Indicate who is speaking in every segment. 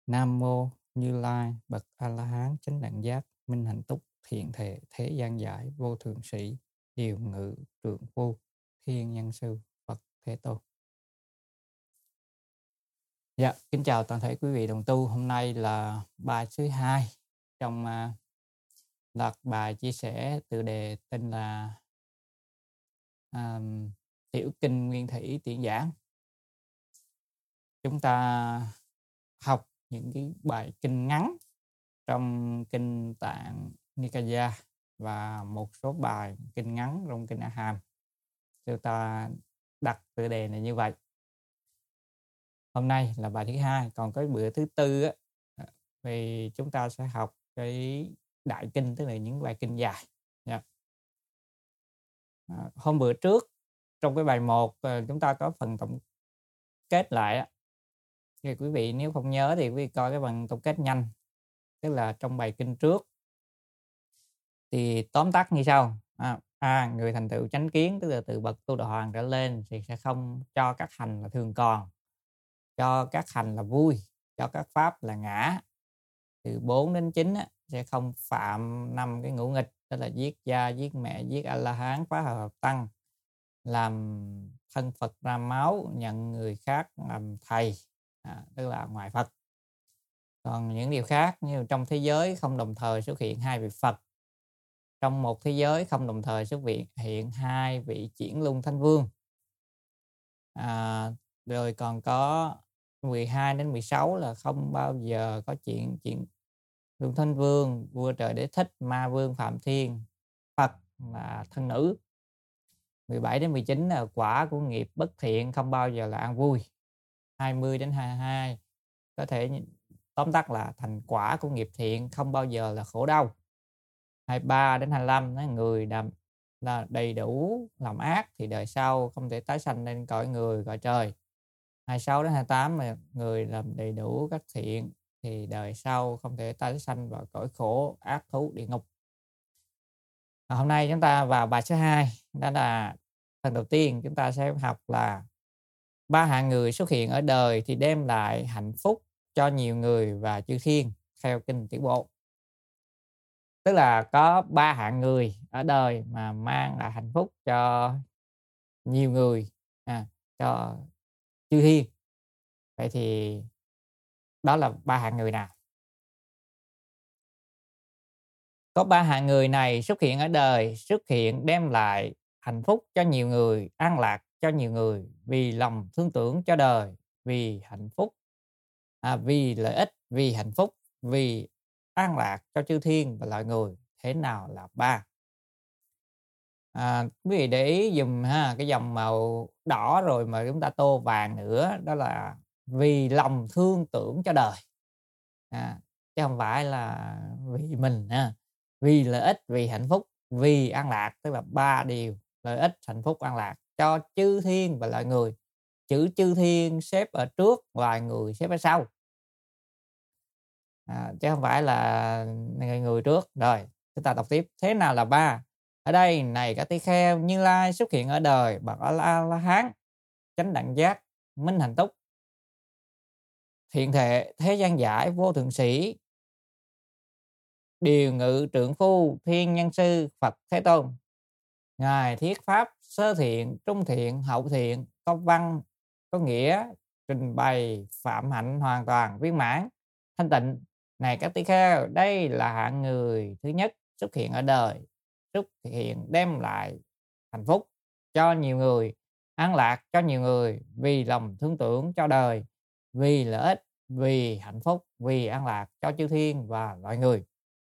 Speaker 1: Nam mô Như Lai bậc A La Hán chánh đẳng giác minh hạnh túc thiện thệ thế gian giải vô thượng sĩ điều ngự trượng phu thiên nhân sư Phật Thế Tôn. Dạ, kính chào toàn thể quý vị đồng tu. Hôm nay là bài thứ 2 trong loạt bài chia sẻ tựa đề tên là Tiểu Kinh Nguyên Thủy Tiện Giảng. Chúng ta học những cái bài kinh ngắn trong kinh Tạng Nikaya và một số bài kinh ngắn trong kinh A Hàm. Chúng ta đặt tựa đề này như vậy. Hôm nay là bài thứ 2, còn cái bữa thứ tư á, thì chúng ta sẽ học cái đại kinh, tức là những bài kinh dài. Hôm bữa trước trong cái bài 1 chúng ta có phần tổng kết lại á. Thì quý vị nếu không nhớ thì quý vị coi cái phần tổng kết nhanh, tức là trong bài kinh trước thì tóm tắt như sau. Người thành tựu chánh kiến, tức là từ bậc tu đạo hoàng trở lên thì sẽ không cho các hành là thường còn, cho các hành là vui, cho các pháp là ngã. Từ 4 đến 9 á, sẽ không phạm 5 cái ngũ nghịch, tức là giết cha, giết mẹ, giết A-la-hán, phá hợp tăng, làm thân Phật ra máu, nhận người khác làm thầy, tức là ngoại Phật. Còn những điều khác như trong thế giới không đồng thời xuất hiện 2 vị Phật, trong một thế giới không đồng thời xuất hiện 2 vị chuyển luân thánh vương. Rồi còn có 12 đến 16 là không bao giờ có chuyện luân thánh vương, vua trời Đế Thích, ma vương Phạm Thiên, Phật là thân nữ. 17 đến 19 là quả của nghiệp bất thiện, không bao giờ là an vui. 20 đến 22 có thể tóm tắt là thành quả của nghiệp thiện, không bao giờ là khổ đau. 23 đến 25 là người là đầy đủ làm ác thì đời sau không thể tái sanh lên cõi người, cõi trời. 26 đến 28 là người làm đầy đủ các thiện thì đời sau không thể tái sanh vào cõi khổ, ác thú, địa ngục. Hôm nay chúng ta vào bài số 2, đó là phần đầu tiên chúng ta sẽ học là 3 hạng người xuất hiện ở đời thì đem lại hạnh phúc cho nhiều người và chư thiên theo kinh Tiểu Bộ. Tức là có 3 hạng người ở đời mà mang lại hạnh phúc cho nhiều người, cho chư thiên. Vậy thì đó là 3 hạng người nào? Có 3 hạng người này xuất hiện ở đời, xuất hiện đem lại hạnh phúc cho nhiều người, an lạc cho nhiều người, vì lòng thương tưởng cho đời, vì hạnh phúc, vì lợi ích, vì hạnh phúc, vì an lạc cho chư thiên và loài người. Thế nào là 3? Quý vị để ý dùm cái dòng màu đỏ rồi mà chúng ta tô vàng nữa, đó là vì lòng thương tưởng cho đời, chứ không phải là vì mình. Vì lợi ích, vì hạnh phúc, vì an lạc, tức là 3 điều: lợi ích, hạnh phúc, an lạc cho chư thiên và loài người. Chữ chư thiên xếp ở trước, loài người xếp ở sau, chứ không phải là người trước. Rồi chúng ta đọc tiếp. Thế nào là 3? Ở đây này các tỳ kheo, Như Lai xuất hiện ở đời bậc A-la-hán chánh đẳng giác minh hạnh túc thiện thệ thế gian giải vô thượng sĩ điều ngự trượng phu thiên nhân sư Phật Thế Tôn. Ngài thuyết pháp sơ thiện, trung thiện, hậu thiện, có văn có nghĩa, trình bày phạm hạnh hoàn toàn viên mãn thanh tịnh. Này các tỳ kheo, đây là hạng người thứ nhất xuất hiện ở đời, xuất hiện đem lại hạnh phúc cho nhiều người, an lạc cho nhiều người, vì lòng thương tưởng cho đời, vì lợi ích, vì hạnh phúc, vì an lạc cho chư thiên và loài người.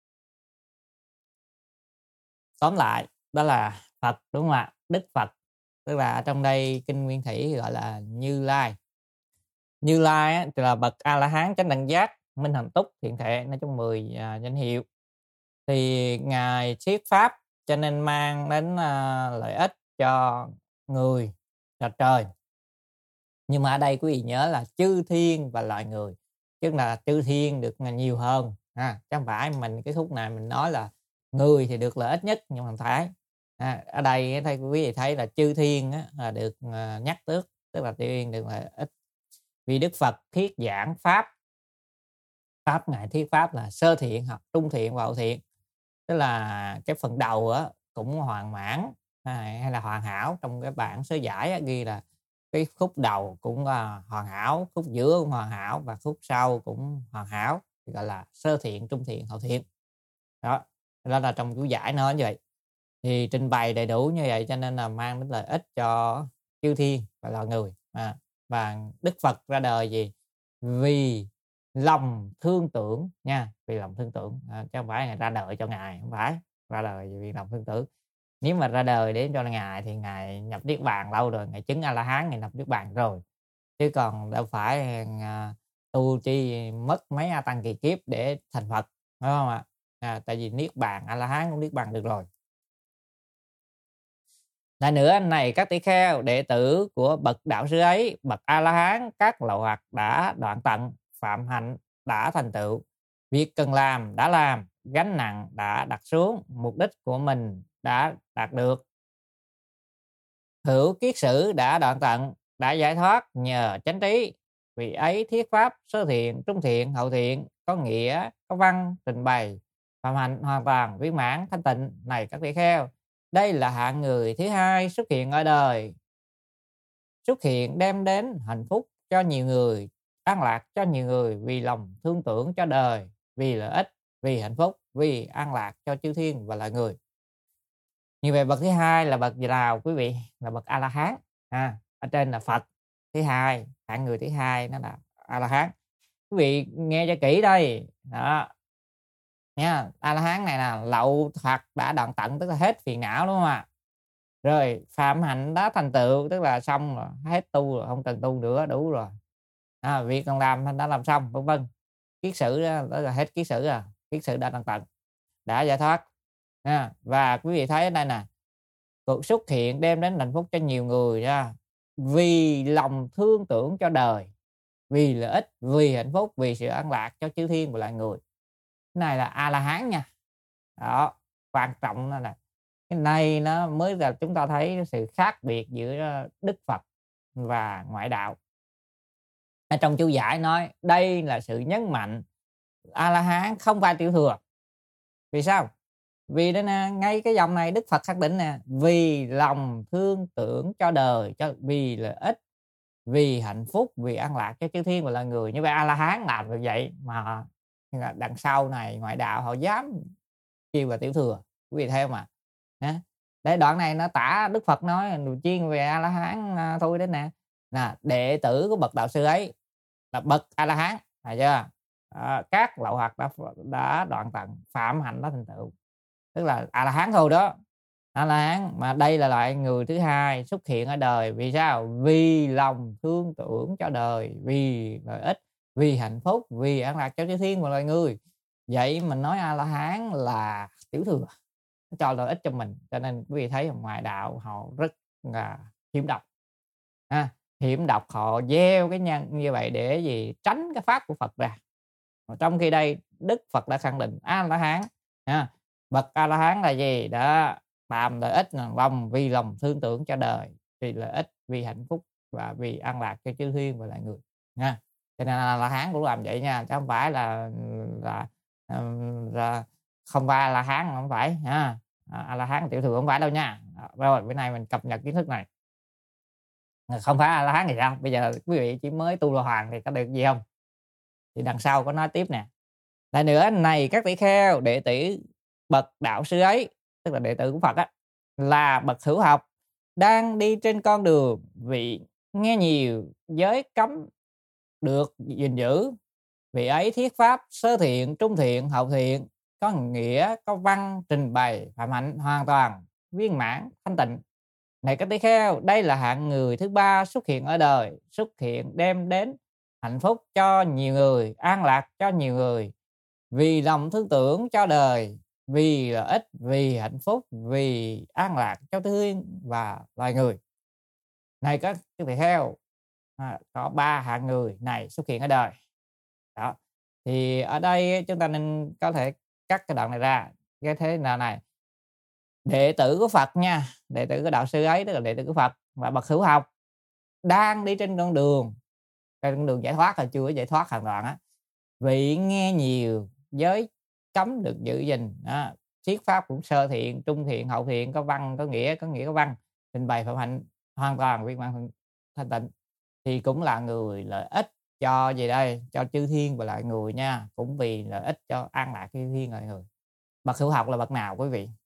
Speaker 1: Tóm lại đó là Phật, đúng không ạ? Đức Phật, tức là trong đây kinh Nguyên Thủy gọi là Như Lai. Như Lai thì là bậc A-la-hán chánh đẳng giác minh hạnh túc thiện thệ, nói chung 10 danh hiệu. Thì ngài thuyết pháp cho nên mang đến lợi ích cho người và trời. Nhưng mà ở đây quý vị nhớ là chư thiên và loài người, tức là chư thiên được nhiều hơn, chứ không phải mình cái khúc này mình nói là người thì được lợi ích nhất, nhưng mà không phải. Ở đây quý vị thấy là chư thiên là được nhắc tức là chư thiên được lợi ích, vì Đức Phật thuyết giảng pháp Pháp Ngài thuyết pháp là sơ thiện, hoặc trung thiện và hậu thiện. Tức là cái phần đầu á cũng hoàn mãn hay là hoàn hảo. Trong cái bản sớ giải á, ghi là cái khúc đầu cũng hoàn hảo, khúc giữa cũng hoàn hảo và khúc sau cũng hoàn hảo, thì gọi là sơ thiện, trung thiện, hậu thiện. Đó là trong chú giải nói như vậy. Thì trình bày đầy đủ như vậy cho nên là mang đến lợi ích cho chư thiên và loài người. Và Đức Phật ra đời gì? Vì lòng thương tưởng nha, vì lòng thương tưởng, chứ không phải Ngài ra đời cho Ngài, không phải ra đời vì lòng thương tưởng. Nếu mà ra đời để cho Ngài thì Ngài nhập Niết Bàn lâu rồi, Ngài chứng A-la-hán, Ngài nhập Niết Bàn rồi, chứ còn đâu phải tu chi mất mấy A Tăng kỳ kiếp để thành Phật, phải không ạ? Tại vì Niết Bàn, A-la-hán cũng Niết Bàn được rồi. Lại nữa, này các tỷ kheo, đệ tử của bậc đạo sư ấy, bậc A-la-hán, các lậu hoặc đã đoạn tận, phạm hạnh đã thành tựu, việc cần làm đã làm, gánh nặng đã đặt xuống, mục đích của mình đã đạt được, hữu kiết sử đã đoạn tận, đã giải thoát nhờ chánh trí. Vì ấy thuyết pháp sơ thiện, trung thiện, hậu thiện, có nghĩa, có văn, trình bày, phạm hạnh hoàn toàn viên mãn thanh tịnh. Này các tỷ kheo, đây là hạng người thứ hai xuất hiện ở đời, xuất hiện đem đến hạnh phúc cho nhiều người, an lạc cho nhiều người, vì lòng thương tưởng cho đời, vì lợi ích, vì hạnh phúc, vì an lạc cho chư thiên và loài người. Như vậy bậc thứ hai là bậc gì nào quý vị? Là bậc A-la-hán. Ở trên là Phật thứ hai, hạng người thứ hai nó là A-la-hán. Quý vị nghe cho kỹ đây. Đó nha, A-la-hán này là lậu hoặc đã đoạn tận, tức là hết phiền não, đúng không ạ? Rồi phạm hạnh đã thành tựu, tức là xong rồi, hết tu rồi, không cần tu nữa, đủ rồi. Việc cần làm đã làm xong, vân vân. Kiết sử đó là hết kiết sử rồi, kiết sử đã đoạn tận, đã giải thoát. Và quý vị thấy ở đây nè, cuộc xuất hiện đem đến hạnh phúc cho nhiều người ra, vì lòng thương tưởng cho đời, vì lợi ích, vì hạnh phúc, vì sự an lạc cho chư thiên và loài người. Cái này là A-la-hán nha. Đó, quan trọng là cái này nó mới là chúng ta thấy sự khác biệt giữa Đức Phật và ngoại đạo. Ở trong chú giải nói đây là sự nhấn mạnh A-la-hán không phải tiểu thừa. Vì sao? Vì đó nè, ngay cái dòng này Đức Phật khẳng định nè, vì lòng thương tưởng cho đời, vì lợi ích, vì hạnh phúc, vì an lạc cho chư thiên và loài người. Như vậy A-la-hán làm được vậy mà đằng sau này ngoại đạo họ dám kêu là tiểu thừa. Quý vị thấy không ạ? Để đoạn này nó tả Đức Phật nói chuyên về A-la-hán thôi đấy nè. Đệ tử của bậc đạo sư ấy là bậc A-la-hán, phải chưa? Các lậu hoặc đã đoạn tận, phạm hạnh đã thành tựu, tức là A-la-hán thôi đó. A-la-hán mà đây là loại người thứ hai xuất hiện ở đời. Vì sao? Vì lòng thương tưởng cho đời, vì lợi ích, vì hạnh phúc, vì an lạc cho chư thiên và loài người. Vậy mình nói A-la-hán là tiểu thừa, cho lợi ích cho mình. Cho nên quý vị thấy ngoại đạo họ rất là hiểm độc. Hiểm độc, họ gieo cái nhân như vậy để gì? Tránh cái pháp của Phật ra. Trong khi đây Đức Phật đã khẳng định A-la-hán, bậc A-la-hán là gì? Đó, làm lợi ích vì lòng thương tưởng cho đời, vì lợi ích, vì hạnh phúc và vì an lạc cho chư thiên và loài người nha. Cho nên A-la-hán cũng làm vậy nha, chứ không phải là không phải A-la-hán, không phải ha. A-la-hán tiểu thừa không phải đâu nha. Rồi bữa nay mình cập nhật kiến thức này. Không phải A-la-hán thì sao? Bây giờ quý vị chỉ mới tu La Hoàng thì có được gì không? Thì đằng sau có nói tiếp nè. Lại nữa, này các tỷ kheo, đệ tử bậc đạo sư ấy, tức là đệ tử của Phật á, là bậc hữu học, đang đi trên con đường vị nghe nhiều giới cấm được gìn giữ. Vì ấy thuyết pháp sơ thiện, trung thiện, hậu thiện, có nghĩa, có văn, trình bày, phạm hạnh hoàn toàn viên mãn thanh tịnh. Này các tỷ kheo, đây là hạng người thứ ba xuất hiện ở đời, xuất hiện đem đến hạnh phúc cho nhiều người, an lạc cho nhiều người, vì lòng thương tưởng cho đời, vì lợi ích, vì hạnh phúc, vì an lạc cho thiên và loài người. Này các tỷ kheo, có ba hạng người này xuất hiện ở đời. Đó. Thì ở đây chúng ta nên có thể cắt cái đoạn này ra. Cái thế nào này? Đệ tử của Phật nha, đệ tử của đạo sư ấy, tức là đệ tử của Phật và bậc hữu học, đang đi trên con đường giải thoát, là chưa giải thoát hoàn toàn á, vị nghe nhiều, giới cấm được giữ gìn. Đó. Thuyết pháp cũng sơ thiện, trung thiện, hậu thiện, có văn có nghĩa, có văn, trình bày phạm hạnh hoàn toàn viên mãn thanh tịnh, thì cũng là người lợi ích cho gì đây, cho chư thiên và lại người nha, cũng vì lợi ích cho an lạc chư thiên và người. Bậc hữu học là bậc nào quý vị?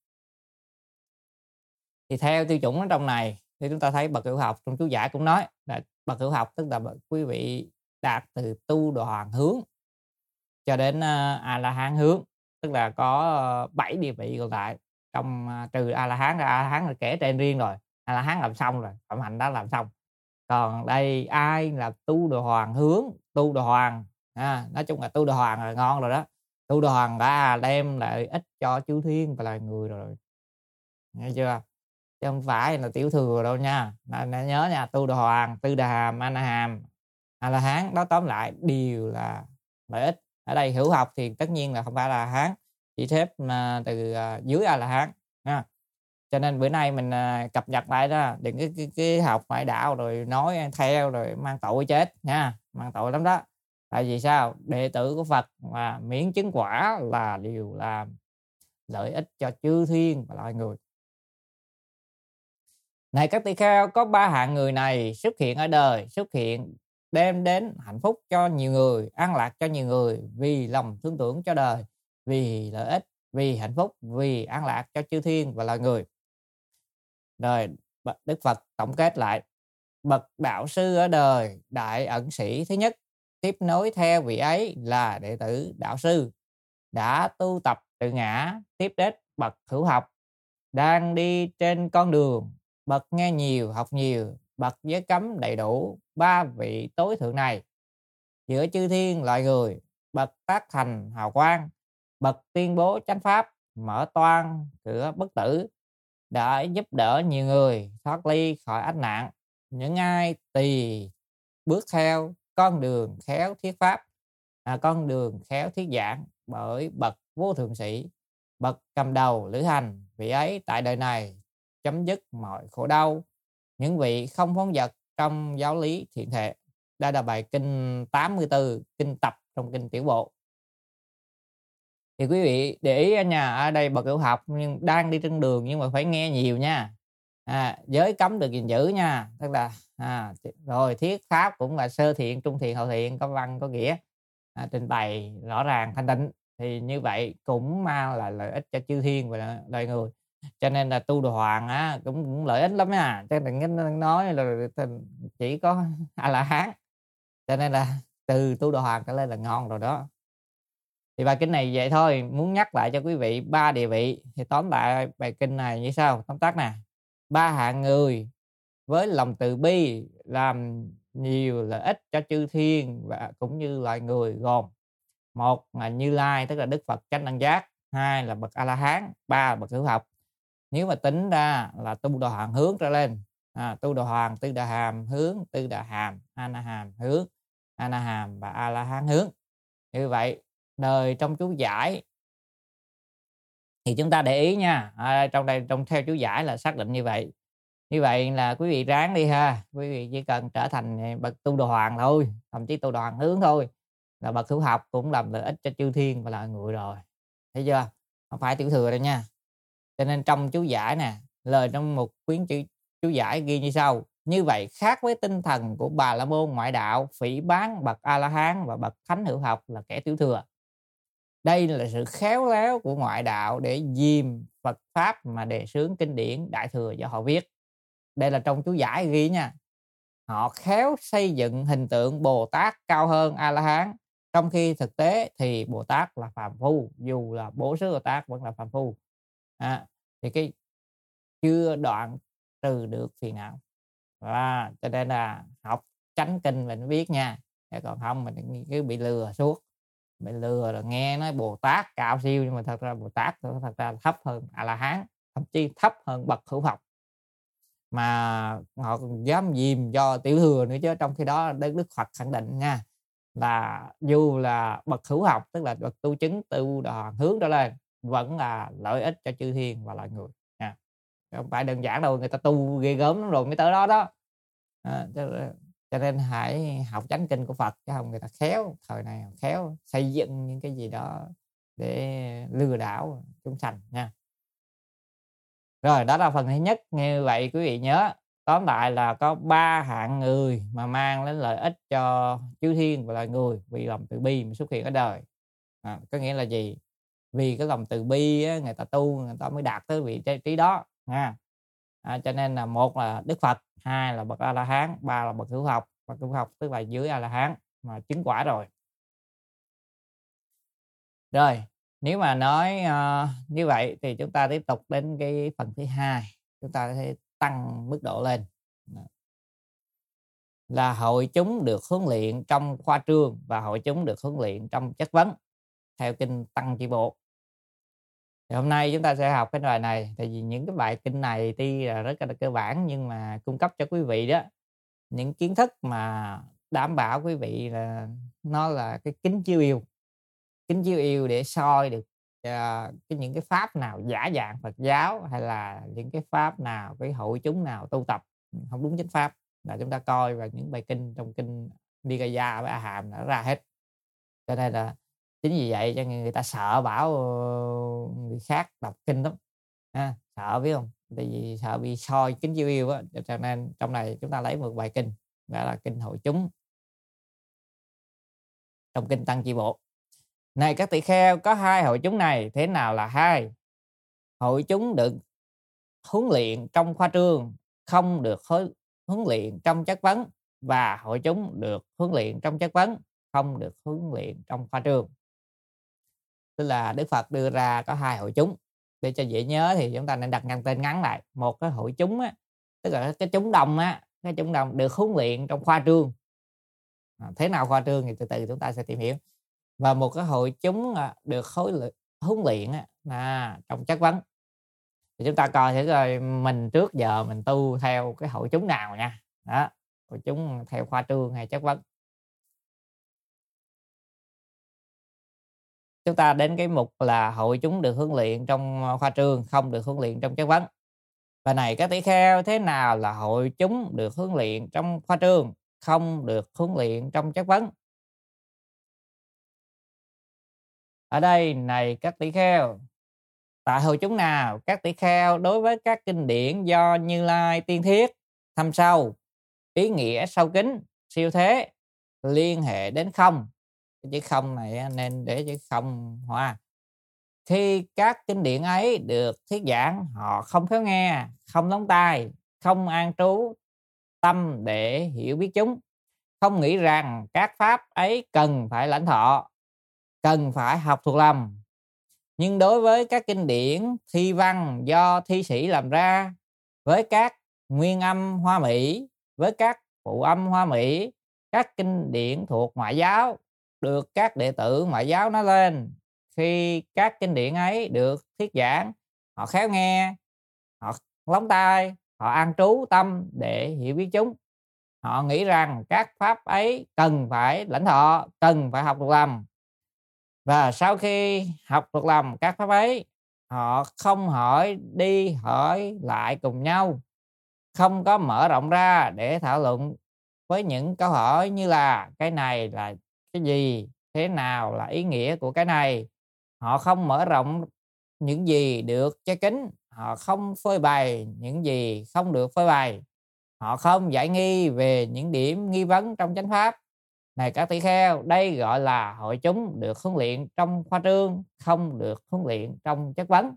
Speaker 1: Thì theo tiêu chuẩn ở trong này thì chúng ta thấy bậc hữu học, trong chú giải cũng nói là bậc hữu học tức là quý vị đạt từ tu đoàn hướng cho đến a la hán hướng, tức là có 7 địa vị còn lại, trong trừ a la hán ra. A la hán là kể trên riêng rồi, a la hán làm xong rồi, phạm hạnh đã làm xong. Còn đây ai là tu đồ hoàng hướng, tu đồ hoàng nói chung là tu đồ hoàng là ngon rồi đó. Tu đồ hoàng đã đem lại ích cho chư thiên và loài người rồi, nghe chưa? Chứ không phải là tiểu thừa đâu nha. Nên nhớ nha, tu đồ hoàng, tư đà hàm, a na hàm, a la hán đó tóm lại đều là lợi ích. Ở đây hữu học thì tất nhiên là không phải là hán, chỉ xếp mà từ dưới a la hán nha. Cho nên bữa nay mình cập nhật lại đó, đừng cái học ngoại đạo rồi nói theo rồi mang tội chết nha, mang tội lắm đó. Tại vì sao? Đệ tử của Phật mà miễn chứng quả là điều làm lợi ích cho chư thiên và loài người. Này các tỳ kheo, có 3 hạng người này xuất hiện ở đời, xuất hiện đem đến hạnh phúc cho nhiều người, an lạc cho nhiều người, vì lòng thương tưởng cho đời, vì lợi ích, vì hạnh phúc, vì an lạc cho chư thiên và loài người. Rồi Đức Phật tổng kết lại: bậc đạo sư ở đời, đại ẩn sĩ thứ nhất, tiếp nối theo vị ấy là đệ tử đạo sư, đã tu tập tự ngã, tiếp đến bậc hữu học, đang đi trên con đường, bậc nghe nhiều, học nhiều, bậc giới cấm đầy đủ, 3 vị tối thượng này. Giữa chư thiên loài người, bậc tác thành hào quang, bậc tuyên bố chánh pháp, mở toan cửa bất tử, đã giúp đỡ nhiều người thoát ly khỏi ách nạn. Những ai tỳ bước theo con đường khéo thuyết pháp, con đường khéo thuyết giảng bởi bậc vô thượng sĩ, bậc cầm đầu lữ hành, vị ấy tại đời này chấm dứt mọi khổ đau. Những vị không phóng dật trong giáo lý thiện thệ. Đây là bài kinh 84, kinh tập trong kinh tiểu bộ. Thì quý vị để ý nha, ở đây bậc hữu học nhưng đang đi trên đường nhưng mà phải nghe nhiều nha. Giới cấm được gìn giữ nha, tức là rồi thuyết pháp cũng là sơ thiện, trung thiện, hậu thiện, có văn có nghĩa, trình bày rõ ràng thanh tịnh, thì như vậy cũng mang lại lợi ích cho chư thiên và loài người. Cho nên là tu đồ hoàng cũng lợi ích lắm nha, chứ đừng nói là chỉ có a la hán. Cho nên là từ tu đồ hoàng trở lên là ngon rồi đó. Thì bài kinh này vậy thôi, muốn nhắc lại cho quý vị 3 địa vị. Thì tóm lại bài kinh này như sau, tóm tắt nè: 3 hạng người với lòng từ bi làm nhiều lợi ích cho chư thiên và cũng như loài người, gồm: 1 là Như Lai, tức là Đức Phật chánh đẳng giác; 2 là bậc A La Hán; 3 là bậc hữu học. Nếu mà tính ra là tu đồ hoàng hướng trở lên, tu đồ hoàng, tư đà hàm hướng, tư đà hàm, a na hàm hướng, a na hàm và a la hán hướng. Như vậy đời trong chú giải thì chúng ta để ý nha, trong đây trong theo chú giải là xác định như vậy. Như vậy là quý vị ráng đi ha, quý vị chỉ cần trở thành bậc tu đồ hoàng thôi, thậm chí tu đồ hoàng hướng thôi, là bậc hữu học cũng làm lợi ích cho chư thiên và loài người rồi, thấy chưa? Không phải tiểu thừa đâu nha. Cho nên trong chú giải nè, lời trong một quyển chú giải ghi như sau: như vậy khác với tinh thần của Bà La Môn ngoại đạo phỉ báng bậc A La Hán và bậc thánh hữu học là kẻ tiểu thừa. Đây là sự khéo léo của ngoại đạo để dìm Phật pháp mà đề xướng kinh điển Đại Thừa do họ viết. Đây là trong chú giải ghi nha. Họ khéo xây dựng hình tượng Bồ Tát cao hơn A La Hán, trong khi thực tế thì Bồ Tát là phàm phu, dù là Bổ Xứ Bồ Tát vẫn là phàm phu. Thì cái chưa đoạn trừ được phiền não. Cho nên là học chánh kinh mình biết nha, còn không mình cứ bị lừa suốt, bị lừa là nghe nói Bồ Tát cao siêu, nhưng mà thật ra Bồ Tát thật ra thấp hơn A La Hán, thậm chí thấp hơn bậc hữu học, mà họ còn dám dìm do tiểu thừa nữa chứ. Trong khi đó Đức Phật khẳng định nha, là dù là bậc hữu học, tức là bậc tu chứng, tu đò hướng trở lên, vẫn là lợi ích cho chư thiên và loài người nha. Không phải đơn giản đâu, người ta tu ghê gớm lắm rồi mới tới đó đó. Cho nên hãy học chánh kinh của Phật, chứ không người ta khéo, thời này khéo xây dựng những cái gì đó để lừa đảo chúng sanh nha. Rồi, đó là phần thứ nhất. Như vậy quý vị nhớ, tóm lại là có 3 hạng người mà mang đến lợi ích cho chư thiên và loài người vì lòng từ bi mà xuất hiện ở đời. Có nghĩa là gì? Vì cái lòng từ bi á, người ta tu, người ta mới đạt tới vị trí đó nha. Cho nên là một là Đức Phật, hai là bậc A La Hán, ba là bậc hữu học. Bậc hữu học tức là dưới A La Hán mà chứng quả rồi. Rồi, nếu mà nói như vậy thì chúng ta tiếp tục đến cái phần thứ hai, chúng ta sẽ tăng mức độ lên. Là hội chúng được huấn luyện trong khoa trương và hội chúng được huấn luyện trong chất vấn theo kinh Tăng Chi Bộ. Thì hôm nay chúng ta sẽ học cái bài này, tại vì những cái bài kinh này tuy là rất là cơ bản nhưng mà cung cấp cho quý vị đó những kiến thức mà đảm bảo quý vị là nó là cái kính chiếu yêu để soi được những cái pháp nào giả dạng Phật giáo, hay là những cái pháp nào, cái hội chúng nào tu tập không đúng chánh pháp, là chúng ta coi vào những bài kinh trong kinh Nikaya với A Hàm đã ra hết. Cho nên là chính vì vậy cho người ta sợ bảo người khác đọc kinh lắm, sợ biết không? Tại vì sợ bị soi kính chiếu yêu á, cho nên trong này chúng ta lấy một bài kinh, đó là kinh hội chúng trong kinh Tăng Chi Bộ. Này các tỳ kheo, có hai hội chúng này, thế nào là hai? Hội chúng được huấn luyện trong khoa trương, không được huấn luyện trong chất vấn, và hội chúng được huấn luyện trong chất vấn, không được huấn luyện trong khoa trương. Tức là Đức Phật đưa ra có hai hội chúng. Để cho dễ nhớ thì chúng ta nên đặt ngang tên ngắn lại. Một cái hội chúng á, tức là cái chúng đông á, cái chúng đông được huấn luyện trong khoa trương. Thế nào khoa trương thì từ từ chúng ta sẽ tìm hiểu. Và một cái hội chúng được huấn luyện trong chất vấn. Thì chúng ta coi thử coi mình trước giờ mình tu theo cái hội chúng nào nha. Đó, hội chúng theo khoa trương hay chất vấn. Chúng ta đến cái mục là hội chúng được huấn luyện trong khoa trương, không được huấn luyện trong chất vấn. Và này các tỷ kheo, thế nào là hội chúng được huấn luyện trong khoa trương, không được huấn luyện trong chất vấn? Ở đây này các tỷ kheo, tại hội chúng nào các tỷ kheo đối với các kinh điển do Như Lai tiên thiết, thâm sâu, ý nghĩa sâu kín, siêu thế, liên hệ đến không. Cái chữ không này nên để chữ không hoa. Khi các kinh điển ấy được thuyết giảng, họ không khéo nghe, không lắng tai, không an trú tâm để hiểu biết chúng, không nghĩ rằng các pháp ấy cần phải lãnh thọ, cần phải học thuộc lòng. Nhưng đối với các kinh điển thi văn do thi sĩ làm ra, với các nguyên âm hoa mỹ, với các phụ âm hoa mỹ, các kinh điển thuộc ngoại giáo được các đệ tử ngoại giáo nói lên, khi các kinh điển ấy được thuyết giảng, họ khéo nghe, họ lắng tai, họ an trú tâm để hiểu biết chúng. Họ nghĩ rằng các pháp ấy cần phải lãnh thọ, cần phải học thuộc lòng. Và sau khi học thuộc lòng các pháp ấy, họ không hỏi đi hỏi lại cùng nhau, không có mở rộng ra để thảo luận với những câu hỏi như là cái này là cái gì, thế nào là ý nghĩa của cái này. Họ không mở rộng những gì được che kín, họ không phơi bày những gì không được phơi bày, họ không giải nghi về những điểm nghi vấn trong chánh pháp. Này các tỷ kheo, đây gọi là hội chúng được huấn luyện trong khoa trương, không được huấn luyện trong chất vấn.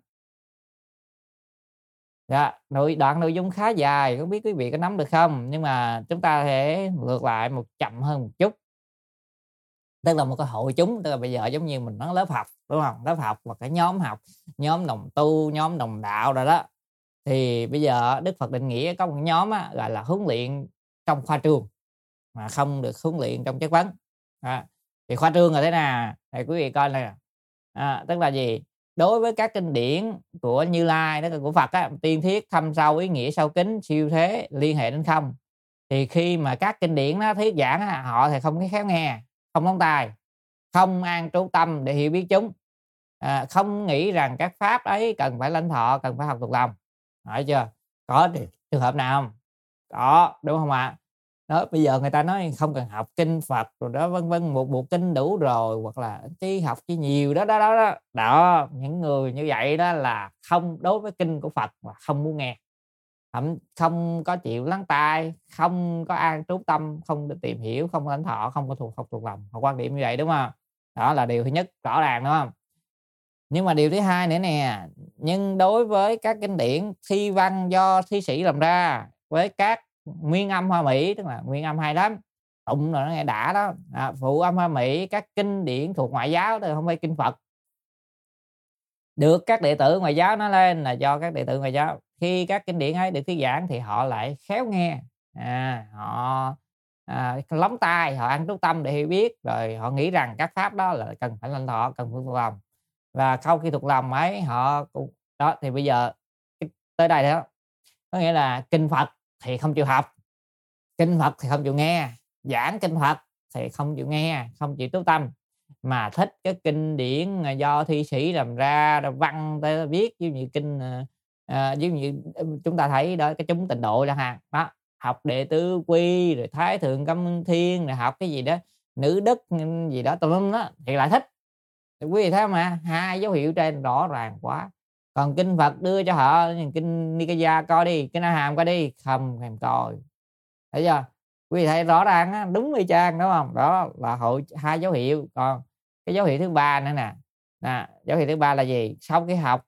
Speaker 1: Đoạn nội dung khá dài, không biết quý vị có nắm được không, nhưng mà chúng ta sẽ lược lại chậm hơn một chút. Tức là một cái hội chúng, tức là bây giờ giống như mình nói lớp học, đúng không? Lớp học và cái nhóm học, nhóm đồng tu, nhóm đồng đạo rồi đó. Thì bây giờ Đức Phật định nghĩa có một nhóm gọi là huấn luyện trong khoa trương mà không được huấn luyện trong chất vấn. Thì khoa trương là thế nào? Thì quý vị coi này, tức là gì? Đối với các kinh điển của Như Lai, đó là của Phật tiên thiết, thâm sâu, ý nghĩa sâu kín, siêu thế, liên hệ đến không, thì khi mà các kinh điển nó thuyết giảng, họ thì không khéo nghe, không lắng tai, không an trú tâm để hiểu biết chúng, không nghĩ rằng các pháp ấy cần phải lãnh thọ, cần phải học thuộc lòng. Hỏi chưa? Có trường hợp nào không? Có, đúng không ạ? Đó, bây giờ người ta nói không cần học kinh Phật rồi đó, vân vân, một bộ kinh đủ rồi, hoặc là chi học chi nhiều đó, đó, đó, đó. Đó, những người như vậy đó là không, đối với kinh của Phật là không muốn nghe, không có chịu lắng tai, không có an trú tâm, không được tìm hiểu, không có lãnh thọ, không có thuộc học thuộc lòng. Họ quan điểm như vậy, đúng không? Đó là điều thứ nhất, rõ ràng, đúng không? Nhưng mà điều thứ hai nữa nè, nhưng đối với các kinh điển thi văn do thi sĩ làm ra với các nguyên âm Hoa Mỹ, tức là nguyên âm hay lắm, tụng rồi nó nghe đã đó, phụ âm Hoa Mỹ, các kinh điển thuộc ngoại giáo, tức là không phải kinh Phật, được các đệ tử ngoại giáo nói lên là do các đệ tử ngoại giáo. Khi các kinh điển ấy được thuyết giảng thì họ lại khéo nghe, họ lóng tai, họ ăn trú tâm để hiểu biết, rồi họ nghĩ rằng các pháp đó là cần phải lãnh thọ, cần phải thuộc lòng, và sau khi thuộc lòng ấy họ cũng đó. Thì bây giờ tới đây đó, có nghĩa là kinh Phật thì không chịu học, kinh Phật thì không chịu nghe, giảng kinh Phật thì không chịu nghe, không chịu trú tâm, mà thích cái kinh điển do thi sĩ làm ra, văn ta viết, giống như kinh giống như chúng ta thấy đó, cái chúng Tịnh Độ chẳng hạn đó, học Đệ Tứ Quy, rồi Thái Thượng Kim Thiên, rồi học cái gì đó Nữ Đức gì đó tùm lum đó, thì lại thích. Thì quý vị thấy mà hai dấu hiệu trên rõ ràng quá. Còn kinh Phật đưa cho họ kinh Nikaya coi đi, kinh A Hàm coi đi, không thèm coi. Thấy chưa? Quý vị thấy rõ ràng á, đúng y chang, đúng không? Đó là hai dấu hiệu. Còn cái dấu hiệu thứ ba nữa nè. Dấu hiệu thứ ba là gì? Sau khi học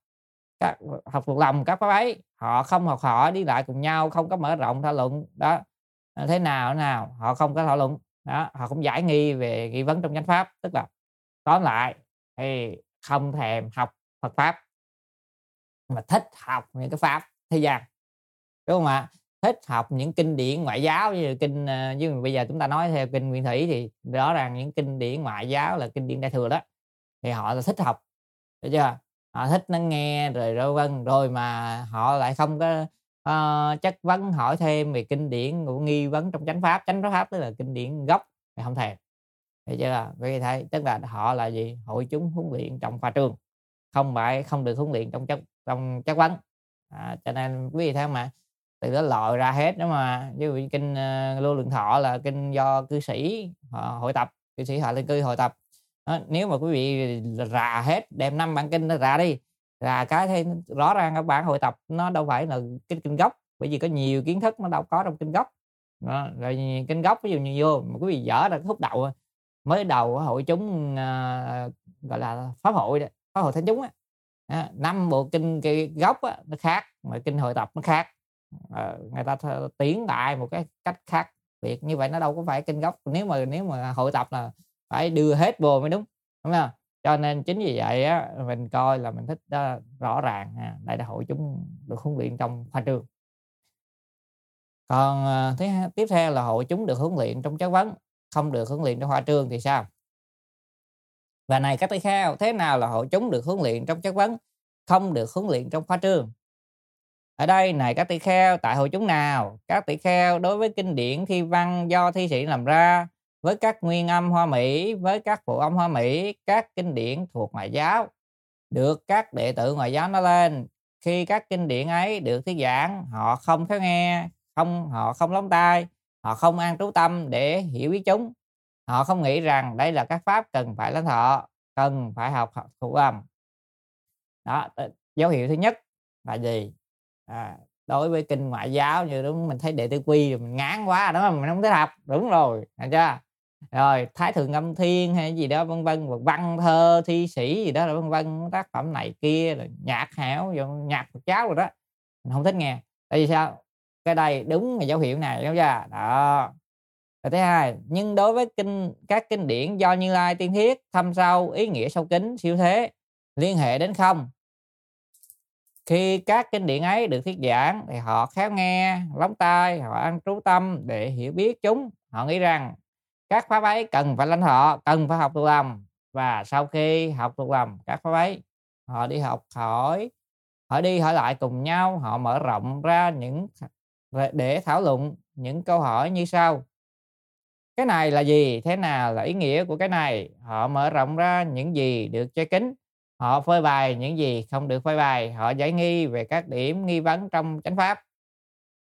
Speaker 1: thuộc lòng các pháp ấy, họ không học hỏi đi lại cùng nhau, không có mở rộng thảo luận đó. Thế nào họ không có thảo luận đó, họ cũng giải nghi về nghi vấn trong chánh pháp, tức là tóm lại thì không thèm học Phật pháp, mà thích học những cái pháp thế gian, đúng không ạ? Thích học những kinh điển ngoại giáo, như kinh như bây giờ chúng ta nói theo kinh Nguyên Thủy, thì rõ ràng những kinh điển ngoại giáo là kinh điển Đại Thừa đó, thì họ là thích học, được chưa? Họ thích nó nghe rồi vân, rồi mà họ lại không có chất vấn hỏi thêm về kinh điển của nghi vấn trong chánh pháp tức là kinh điển gốc thì không thèm. Thấy chưa? Vì thấy tức là họ là gì? Hội chúng huấn luyện trong khoa trường, không được huấn luyện trong chất vấn. Cho nên quý vị thấy mà, từ đó lòi ra hết đó mà. Như kinh Lưu Lượng Thọ là kinh do cư sĩ họ hội tập, cư sĩ Hạ Linh Cư hội tập. Nếu mà quý vị rà hết, đem 5 bản kinh nó rà đi, rà cái thấy rõ ràng các bản hội tập nó đâu phải là kinh gốc, bởi vì có nhiều kiến thức nó đâu có trong kinh gốc. Rồi kinh gốc ví dụ như vô mà quý vị dở ra khúc đầu, mới đầu hội chúng gọi là pháp hội đó, pháp hội thánh chúng á, 5 bộ kinh gốc á, nó khác, mà kinh hội tập nó khác. Người ta tiến đại một cái cách khác biệt, như vậy nó đâu có phải kinh gốc. Nếu mà hội tập là phải đưa hết vô mới đúng không? Cho nên chính vì vậy á, mình coi là mình thích rõ ràng đây là hội chúng được huấn luyện trong khoa trường. Còn tiếp theo là hội chúng được huấn luyện trong chất vấn, không được huấn luyện trong khoa trường thì sao? Và này các tỷ kheo, thế nào là hội chúng được huấn luyện trong chất vấn, không được huấn luyện trong khoa trường? Ở đây này các tỷ kheo, tại hội chúng nào? Các tỷ kheo đối với kinh điển thi văn do thi sĩ làm ra, với các nguyên âm Hoa Mỹ, với các phụ âm Hoa Mỹ, các kinh điển thuộc ngoại giáo, được các đệ tử ngoại giáo nói lên. Khi các kinh điển ấy được thuyết giảng, họ không khéo nghe, họ không lắng tai, họ không an trú tâm để hiểu biết chúng. Họ không nghĩ rằng đây là các pháp cần phải lãnh thọ, cần phải học thuộc âm. Đó, dấu hiệu thứ nhất là gì? Đối với kinh ngoại giáo như đúng, mình thấy Đệ Tử Quy rồi mình ngán quá đó, mình không thích học. Đúng rồi, thấy chưa? Rồi Thái Thượng Âm Thiên hay gì đó vân vân, văn thơ thi sĩ gì đó là vân vân, tác phẩm này kia, rồi nhạc hảo, nhạc Phật giáo rồi đó, mình không thích nghe. Tại vì sao? Cái đây đúng là dấu hiệu này, đúng chưa? Đó. Rồi thứ hai, nhưng đối với các kinh điển do Như Lai tiên thiết, thâm sâu, ý nghĩa sâu kín, siêu thế, liên hệ đến không. Khi các kinh điển ấy được thuyết giảng thì họ khéo nghe, lắng tai, họ ăn trú tâm để hiểu biết chúng. Họ nghĩ rằng các pháp ấy cần phải lãnh thọ, cần phải học thuộc lòng. Và sau khi học thuộc lòng các pháp ấy, họ đi học hỏi, họ đi hỏi lại cùng nhau, họ mở rộng ra để thảo luận những câu hỏi như sau. Cái này là gì? Thế nào là ý nghĩa của cái này? Họ mở rộng ra những gì được che kín. Họ phơi bày những gì không được phơi bày. Họ giải nghi về các điểm nghi vấn trong chánh pháp.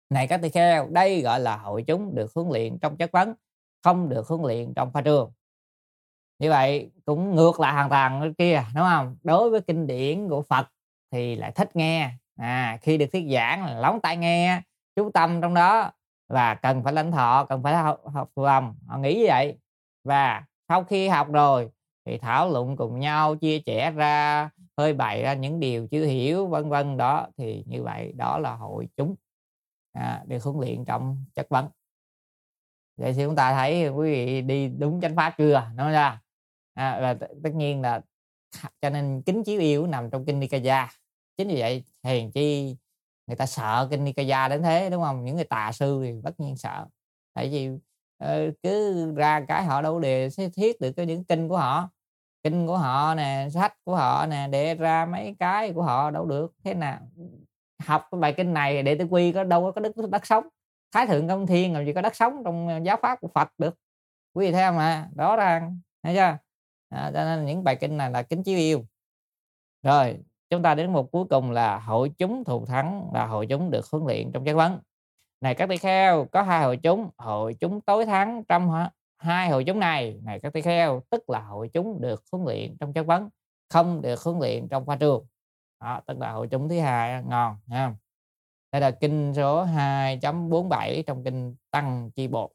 Speaker 1: Này các tỳ kheo, đây gọi là hội chúng được huấn luyện trong chất vấn, không được huấn luyện trong khoa trương. Như vậy cũng ngược lại hoàn toàn kia, đúng không? Đối với kinh điển của Phật thì lại thích nghe, khi được thuyết giảng là lóng tai nghe, chú tâm trong đó, và cần phải lãnh thọ, cần phải học lòng, họ nghĩ như vậy. Và sau khi học rồi thì thảo luận cùng nhau, chia sẻ ra, phơi bày ra những điều chưa hiểu, vân vân đó, thì như vậy đó là hội chúng được huấn luyện trong chất vấn. Vậy thì chúng ta thấy quý vị đi đúng chánh pháp chưa, đúng không? Và tất nhiên là cho nên kính chiếu yêu nằm trong kinh Nikaya. Chính vì vậy hèn chi người ta sợ kinh Nikaya đến thế, đúng không? Những người tà sư thì tất nhiên sợ, tại vì cứ ra cái họ đâu để thiết được cái những kinh của họ nè, sách của họ nè, để ra mấy cái của họ đâu được. Thế nào học cái bài kinh này để Tử Quy có đâu có đất sống, Thái Thượng Công Thiên làm gì có đất sống trong giáo pháp của Phật được, quý vị thấy không ạ? Rõ ràng, thấy chưa? Cho nên những bài kinh này là kính chiếu yêu. Rồi chúng ta đến một cuối cùng là hội chúng thù thắng, là hội chúng được huấn luyện trong chất vấn. Này các tỳ kheo, có hai hội chúng tối thắng trong hai hội chúng này. Này các tỳ kheo, tức là hội chúng được huấn luyện trong chất vấn, không được huấn luyện trong khoa trương. Đó, tức là hội chúng thứ hai ngon nha. Đây là kinh số 2.47 trong kinh Tăng Chi Bộ.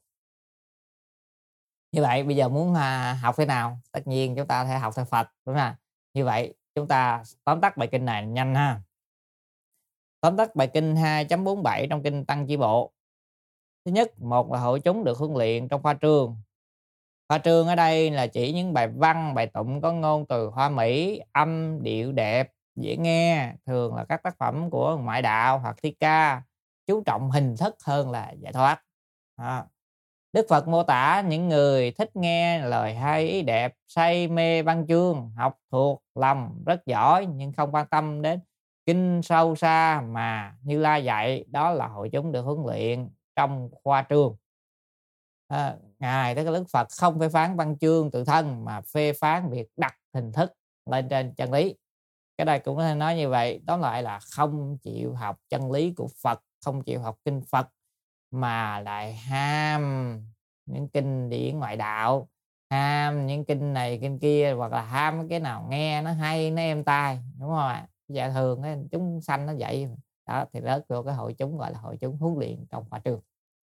Speaker 1: Như vậy bây giờ muốn học thế nào? Tất nhiên chúng ta phải học theo Phật, đúng không? Như vậy chúng ta tóm tắt bài kinh này nhanh ha. Tóm tắt bài kinh 2.47 trong kinh Tăng Chi Bộ. Thứ nhất, một là hội chúng được huấn luyện trong khoa trương. Khoa trương ở đây là chỉ những bài văn, bài tụng có ngôn từ hoa mỹ, âm điệu đẹp, dễ nghe, thường là các tác phẩm của ngoại đạo hoặc thi ca, chú trọng hình thức hơn là giải thoát. Đức Phật mô tả những người thích nghe lời hay ý đẹp, say mê văn chương, học thuộc lòng rất giỏi nhưng không quan tâm đến kinh sâu xa mà Như Lai dạy, đó là hội chúng được huấn luyện trong khoa trương. Ngài tức là Đức Phật không phê phán văn chương tự thân mà phê phán việc đặt hình thức lên trên chân lý. Cái đây cũng có thể nói như vậy, tóm lại là không chịu học chân lý của Phật, không chịu học kinh Phật mà lại ham những kinh điển ngoại đạo, ham những kinh này kinh kia, hoặc là ham cái nào nghe nó hay, nó êm tai, đúng không ạ? Dạ thường chúng sanh nó vậy đó, thì rớt vô cái hội chúng gọi là hội chúng huấn luyện trong khoa trương.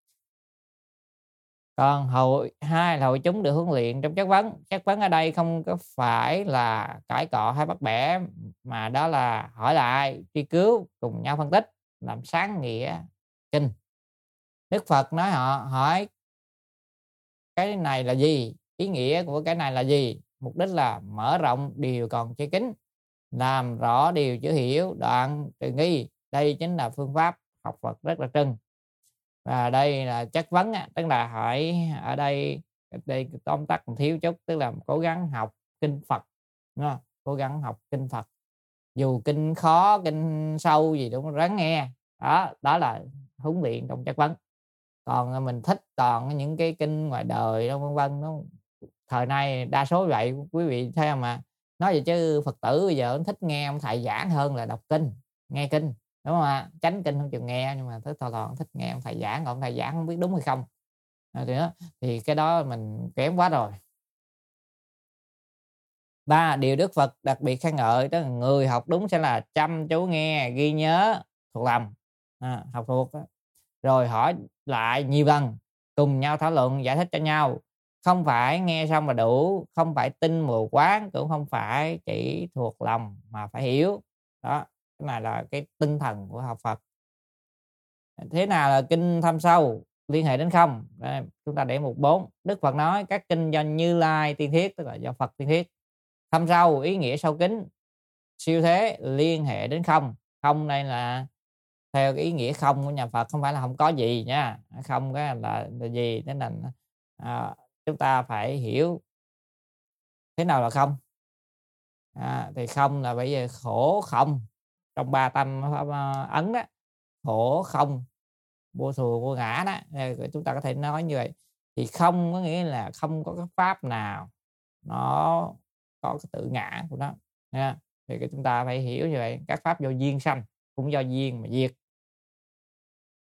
Speaker 1: Còn hội hai là hội chúng được huấn luyện trong chất vấn. Chất vấn ở đây không có phải là cãi cọ hay bắt bẻ, mà đó là hỏi lại, truy cứu, cùng nhau phân tích, làm sáng nghĩa kinh. Đức Phật nói họ hỏi cái này là gì, ý nghĩa của cái này là gì, mục đích là mở rộng điều còn chưa kín, làm rõ điều chưa hiểu, đoạn trừ nghi. Đây chính là phương pháp học Phật rất là trân. Và đây là chất vấn, tức là hỏi ở đây tóm tắt một thiếu chút, tức là cố gắng học kinh Phật, đúng không? Cố gắng học kinh Phật, dù kinh khó, kinh sâu gì cũng ráng nghe. Đó là huấn luyện trong chất vấn. Còn mình thích toàn những cái kinh ngoài đời đó, vân vân, nó thời nay đa số vậy, quý vị thấy không ạ? Nói vậy chứ Phật tử bây giờ thích nghe ông thầy giảng hơn là đọc kinh, nghe kinh, đúng không ạ? Tránh kinh không chịu nghe, nhưng mà toàn thích nghe ông thầy giảng, còn ông thầy giảng không biết đúng hay không. Thì cái đó mình kém quá rồi. 3. Điều Đức Phật đặc biệt khen ngợi, tức là người học đúng sẽ là chăm chú nghe, ghi nhớ, thuộc lòng, học thuộc đó. Rồi hỏi lại nhiều lần, cùng nhau thảo luận, giải thích cho nhau. Không phải nghe xong là đủ, không phải tin mù quáng, cũng không phải chỉ thuộc lòng mà phải hiểu. Đó, cái này là cái tinh thần của học Phật. Thế nào là kinh thâm sâu, liên hệ đến không? Đây, chúng ta để mục 4. Đức Phật nói các kinh do Như Lai tiên thiết, tức là do Phật tiên thiết. Thâm sâu, ý nghĩa sâu kín, siêu thế, liên hệ đến không. Không đây là theo cái ý nghĩa không của nhà Phật, không phải là không có gì nha, không cái là gì, thế nên chúng ta phải hiểu thế nào là không. Thì không là bây giờ khổ không, trong ba tâm ấn đó, khổ không, vô thường vô ngã đó, chúng ta có thể nói như vậy. Thì không có nghĩa là không có cái pháp nào nó có cái tự ngã của nó nha. Thì chúng ta phải hiểu như vậy, các pháp do duyên sanh cũng do duyên mà diệt.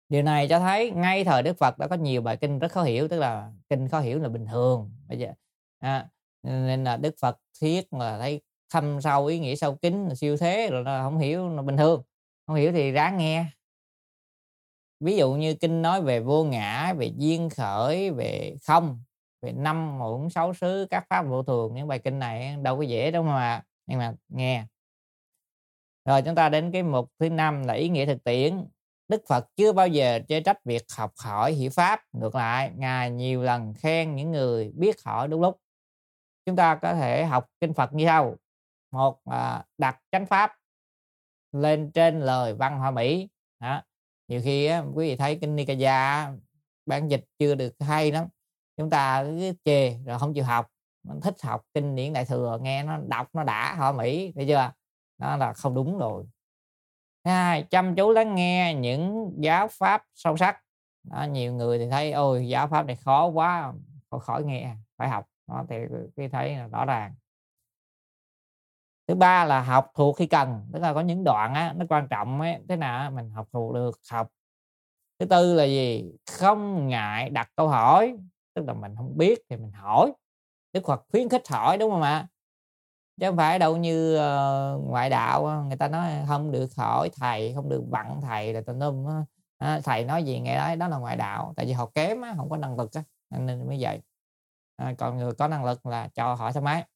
Speaker 1: Điều này cho thấy ngay thời Đức Phật đã có nhiều bài kinh rất khó hiểu, tức là kinh khó hiểu là bình thường. Bây giờ nên là Đức Phật thuyết là thấy thâm sâu, ý nghĩa sâu kín là siêu thế, rồi nó không hiểu là bình thường. Không hiểu thì ráng nghe. Ví dụ như kinh nói về vô ngã, về duyên khởi, về không, về năm uẩn sáu xứ, các pháp vô thường. Những bài kinh này đâu có dễ đâu mà, nhưng mà nghe. Rồi chúng ta đến cái mục thứ 5 là ý nghĩa thực tiễn. Đức Phật chưa bao giờ chê trách việc học hỏi hiểu pháp. Ngược lại, Ngài nhiều lần khen những người biết hỏi đúng lúc. Chúng ta có thể học kinh Phật như sau. Một, đặt chánh pháp lên trên lời văn hoa mỹ. Đó. Nhiều khi quý vị thấy kinh Nikaya bản dịch chưa được hay lắm, chúng ta cứ chê rồi không chịu học. Mình thích học kinh điển Đại Thừa, nghe nó đọc nó đã hoa mỹ, thấy chưa? Đó là không đúng rồi. Thứ hai, chăm chú lắng nghe những giáo pháp sâu sắc. Đó, nhiều người thì thấy ôi giáo pháp này khó quá, khỏi nghe, phải học. Đó, thì cái thấy là rõ ràng. Thứ ba là học thuộc khi cần, tức là có những đoạn nó quan trọng thế nào mình học thuộc được, học. Thứ tư là gì? Không ngại đặt câu hỏi, tức là mình không biết thì mình hỏi. Đức Phật khuyến khích hỏi, đúng không ạ? Chứ không phải đâu như ngoại đạo người ta nói không được hỏi thầy, không được vặn thầy là tùm lum thầy nói gì nghe đấy, đó là ngoại đạo. Tại vì họ kém không có năng lực nên mới vậy. Còn người có năng lực là cho hỏi thoải mái.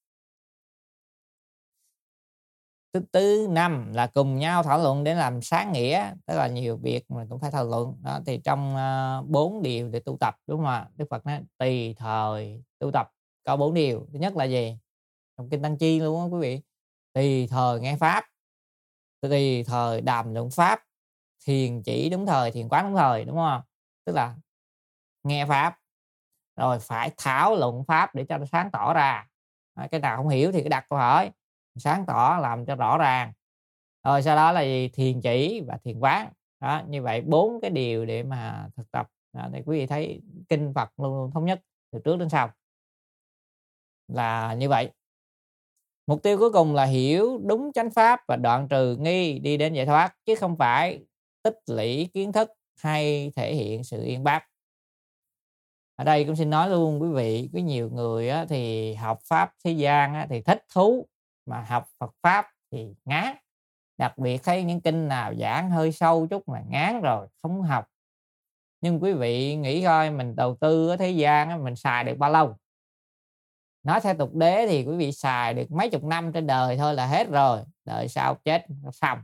Speaker 1: Thứ năm là cùng nhau thảo luận để làm sáng nghĩa, tức là nhiều việc mình cũng phải thảo luận. Đó thì trong 4 điều để tu tập, đúng không ạ? Đức Phật nói tùy thời tu tập có 4 điều. Thứ nhất là gì? Trong kinh Tăng Chi luôn á quý vị. Tùy thời nghe pháp, tùy thời đàm luận pháp, thiền chỉ đúng thời, thiền quán đúng thời, đúng không? Tức là nghe pháp rồi phải thảo luận pháp để cho nó sáng tỏ ra. Cái nào không hiểu thì cứ đặt câu hỏi, sáng tỏ làm cho rõ ràng. Rồi sau đó là gì? Thiền chỉ và thiền quán. Đó, như vậy 4 cái điều để mà thực tập. Thì quý vị thấy kinh Phật luôn luôn thống nhất từ trước đến sau là như vậy. Mục tiêu cuối cùng là hiểu đúng chánh pháp và đoạn trừ nghi đi đến giải thoát, chứ không phải tích lũy kiến thức hay thể hiện sự yên bác. Ở đây cũng xin nói luôn quý vị, có nhiều người thì học pháp thế gian thì thích thú, mà học Phật pháp thì ngán. Đặc biệt thấy những kinh nào giảng hơi sâu chút mà ngán rồi không học. Nhưng quý vị nghĩ coi, mình đầu tư ở thế gian mình xài được bao lâu? Nói theo tục đế thì quý vị xài được mấy chục năm trên đời thôi là hết rồi, đời sau chết xong.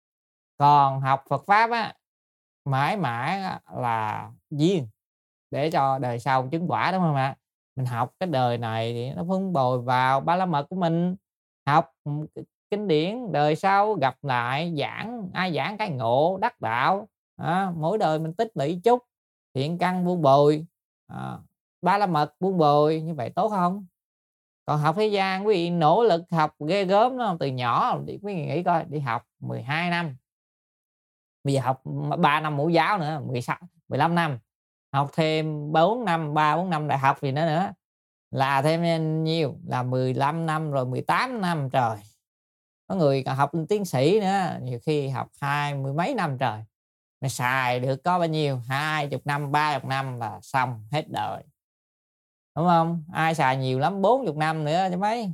Speaker 1: Còn học Phật pháp mãi mãi là duyên để cho đời sau chứng quả, đúng không ạ? Mình học cái đời này thì nó phân bồi vào ba la mật của mình, học kinh điển, đời sau gặp lại ai giảng cái ngộ đắc đạo. Mỗi đời mình tích lũy chút thiện căn buông bồi, ba la mật buông bồi, như vậy tốt không? Còn học thế gian quý vị nỗ lực học ghê gớm đó, từ nhỏ quý vị nghĩ coi, đi học 12 năm, bây giờ học 3 năm mẫu giáo nữa, 15 năm, học thêm 4 năm 3-4 năm đại học gì nữa là thêm nhiều, là 15 năm rồi 18 năm trời. Có người còn học tiến sĩ nữa, nhiều khi học 20 mấy năm trời. Mà xài được có bao nhiêu? 20 năm 30 năm là xong hết đời, đúng không? Ai xài nhiều lắm 40 năm nữa chứ mấy,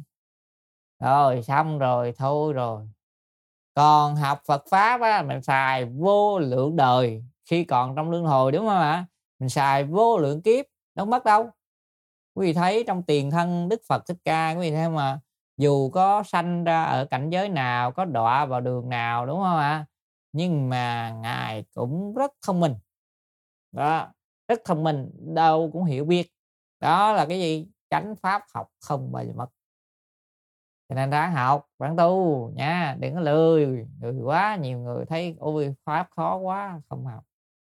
Speaker 1: rồi xong rồi thôi rồi. Còn học Phật pháp mình xài vô lượng đời khi còn trong luân hồi, đúng không ạ? Mình xài vô lượng kiếp, đâu mất đâu. Quý vị thấy trong tiền thân Đức Phật Thích Ca, quý vị thấy mà, dù có sanh ra ở cảnh giới nào, có đọa vào đường nào, đúng không ạ? Nhưng mà Ngài cũng rất thông minh. Đó, rất thông minh, đâu cũng hiểu biết. Đó là cái gì? Chánh pháp học không bao giờ mất. Cho nên ráng học, ráng tu nha, đừng có lười quá. Nhiều người thấy ôi pháp khó quá không học,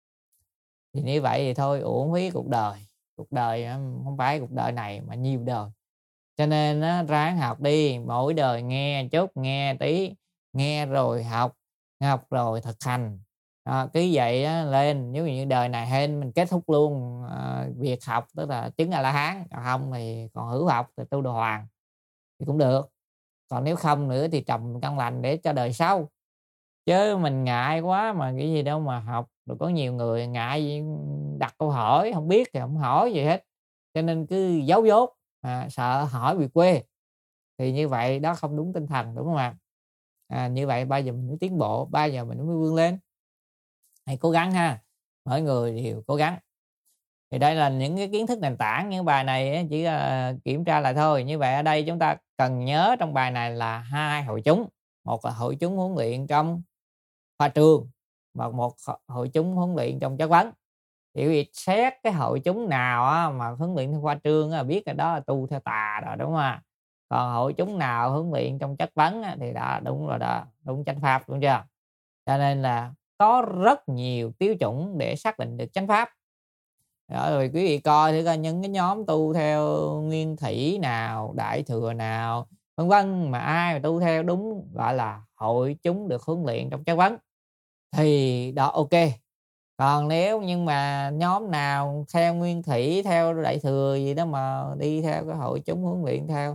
Speaker 1: thì như vậy thì thôi uổng phí cuộc đời. Cuộc đời không phải cuộc đời này mà nhiều đời. Cho nên ráng học đi, mỗi đời nghe chút, nghe tí, nghe rồi học rồi thực hành. Cứ vậy lên, nếu như đời này hên mình kết thúc luôn việc học, tức là chứng A La Hán. Còn không thì còn hữu học thì tu Đồ Hoàng thì cũng được. Còn nếu không nữa thì trồng căn lành để cho đời sau. Chứ mình ngại quá mà cái gì đâu mà học, rồi có nhiều người ngại gì đặt câu hỏi, không biết thì không hỏi gì hết, cho nên cứ giấu dốt, sợ hỏi bị quê. Thì như vậy đó không đúng tinh thần, đúng không ạ? Như vậy bao giờ mình mới tiến bộ, bao giờ mình mới vươn lên. Hãy cố gắng ha, mỗi người đều cố gắng. Thì đây là những cái kiến thức nền tảng, những bài này á chỉ là kiểm tra lại thôi. Như vậy ở đây chúng ta cần nhớ trong bài này là 2 hội chúng, một là hội chúng huấn luyện trong khoa trường và một hội chúng huấn luyện trong chất vấn. Thì quý vị xét cái hội chúng nào á mà huấn luyện theo khoa trương á, biết cái đó là tu theo tà rồi, đúng không ạ? Còn hội chúng nào huấn luyện trong chất vấn á, thì đã đúng rồi đó, đúng chánh pháp, đúng chưa? Cho nên là có rất nhiều tiêu chuẩn để xác định được chánh pháp. Đó, rồi quý vị coi thử coi những cái nhóm tu theo nguyên thủy nào, đại thừa nào, vân vân, mà ai mà tu theo đúng gọi là hội chúng được huấn luyện trong chất vấn thì đó ok. Còn nếu nhưng mà nhóm nào theo nguyên thủy, theo đại thừa gì đó mà đi theo cái hội chúng huấn luyện theo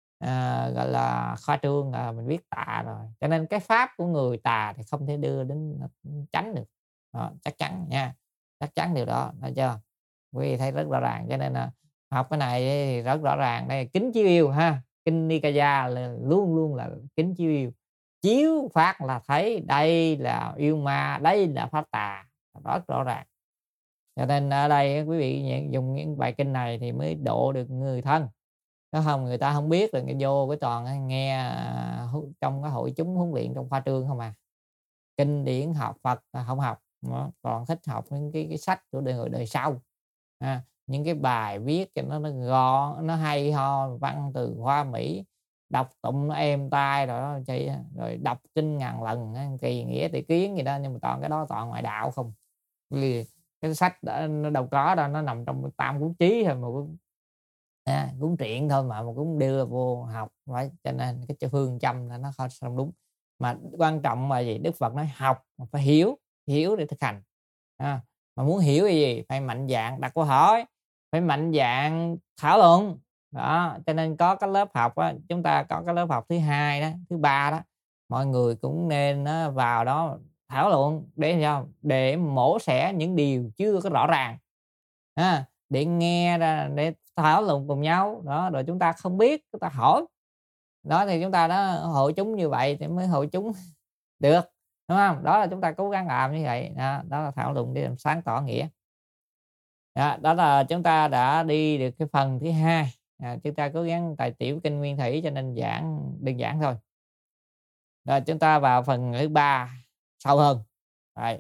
Speaker 1: gọi là khoa trương, mình biết tà rồi. Cho nên cái pháp của người tà thì không thể đưa đến chánh được. Đó, chắc chắn nha, chắc chắn điều đó, thấy chưa? Quý vị thấy rất rõ ràng, cho nên là học cái này thì rất rõ ràng. Đây là kính chiếu yêu ha, kinh Nikaya là luôn luôn là kính chiếu yêu, chiếu phát là thấy đây là yêu ma, đây là pháp tà, rất rõ ràng. Cho nên ở đây quý vị dùng những bài kinh này thì mới độ được người thân. Nếu không người ta không biết, rồi người vô cái toàn nghe trong cái hội chúng huấn luyện trong khoa trương không à. Kinh điển học Phật không học, còn thích học những cái sách của người đời sau. Những cái bài viết cho nó gọn, nó hay ho, văn từ Hoa Mỹ, đọc tụng nó êm tai rồi đó chị, rồi đọc kinh ngàn lần, kỳ nghĩa tỷ kiến gì đó, nhưng mà toàn cái đó toàn ngoại đạo không. Vì cái sách đó, nó đâu có đâu, nó nằm trong tam cuốn chí thôi mà cuốn truyện thôi mà cũng đưa vô học. Phải, cho nên cái phương châm là nó không đúng. Mà quan trọng là gì? Đức Phật nói học mà phải hiểu để thực hành. Mà muốn hiểu cái gì phải mạnh dạn đặt câu hỏi, phải mạnh dạn thảo luận đó. Cho nên có cái lớp học á, chúng ta có cái lớp học thứ 2 đó, thứ 3 đó, mọi người cũng nên vào đó thảo luận để sao, để mổ xẻ những điều chưa có rõ ràng, để nghe ra, để thảo luận cùng nhau đó. Rồi chúng ta không biết chúng ta hỏi đó, thì chúng ta đó hội chúng như vậy thì mới hội chúng được, đúng không? Đó là chúng ta cố gắng làm như vậy đó là thảo luận để làm sáng tỏ nghĩa. Đó là chúng ta đã đi được cái phần thứ 2. Chúng ta cố gắng tài tiểu kinh nguyên thủy cho nên giảng đơn giản thôi. Rồi chúng ta vào phần thứ 3 sâu hơn. Rồi.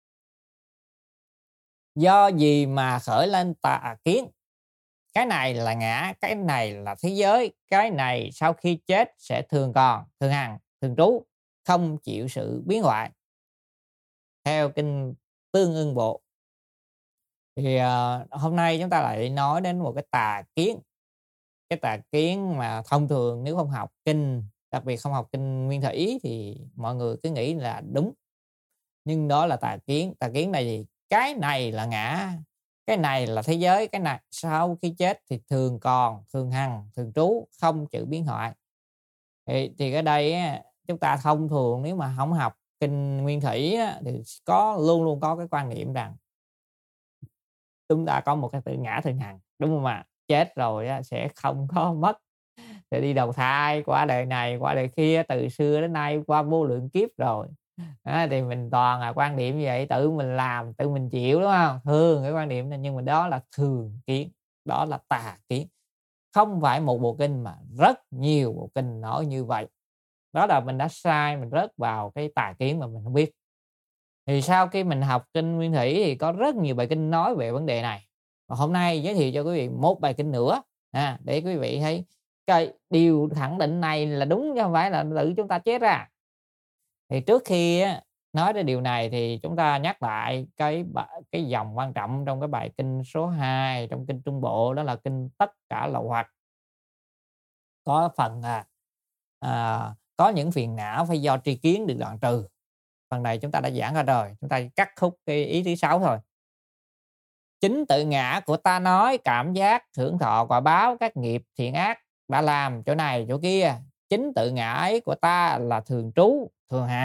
Speaker 1: Do gì mà khởi lên tà kiến? Cái này là ngã, cái này là thế giới, cái này sau khi chết sẽ thường còn, thường hằng, thường trú, không chịu sự biến hoại. Theo kinh Tương Ưng Bộ. Thì hôm nay chúng ta lại nói đến một cái tà kiến. Cái tà kiến mà thông thường nếu không học kinh, đặc biệt không học kinh nguyên thủy thì mọi người cứ nghĩ là đúng. Nhưng đó là tà kiến. Tà kiến này gì? Cái này là ngã, cái này là thế giới, cái này sau khi chết thì thường còn, thường hằng, thường trú, không chịu biến hoại. Thì ở đây chúng ta thông thường nếu mà không học kinh nguyên thủy thì luôn luôn có cái quan niệm rằng chúng ta có một cái tự ngã thường hằng, đúng không ạ? Chết rồi sẽ không có mất, sẽ đi đầu thai qua đời này qua đời kia, từ xưa đến nay qua vô lượng kiếp rồi. Thì mình toàn là quan điểm như vậy, tự mình làm tự mình chịu, đúng không? Thường cái quan điểm này, nhưng mà đó là thường kiến, đó là tà kiến. Không phải một bộ kinh mà rất nhiều bộ kinh nói như vậy. Đó là mình đã sai, mình rớt vào cái tà kiến mà mình không biết. Thì sau khi mình học kinh nguyên thủy thì có rất nhiều bài kinh nói về vấn đề này. Và hôm nay giới thiệu cho quý vị một bài kinh nữa để quý vị thấy cái điều khẳng định này là đúng chứ không phải là tự chúng ta chế ra. Thì trước khi nói đến điều này thì chúng ta nhắc lại cái dòng quan trọng trong cái bài kinh số 2 trong kinh Trung Bộ, đó là kinh Tất Cả Lậu Hoặc. Có phần có những phiền não phải do tri kiến được đoạn trừ. Phần này chúng ta đã giảng ra rồi, chúng ta cắt khúc cái ý thứ 6 thôi. Chính tự ngã của ta nói cảm giác hưởng thọ quả báo các nghiệp thiện ác đã làm chỗ này chỗ kia. Chính tự ngã ấy của ta là thường trú, thường hằng,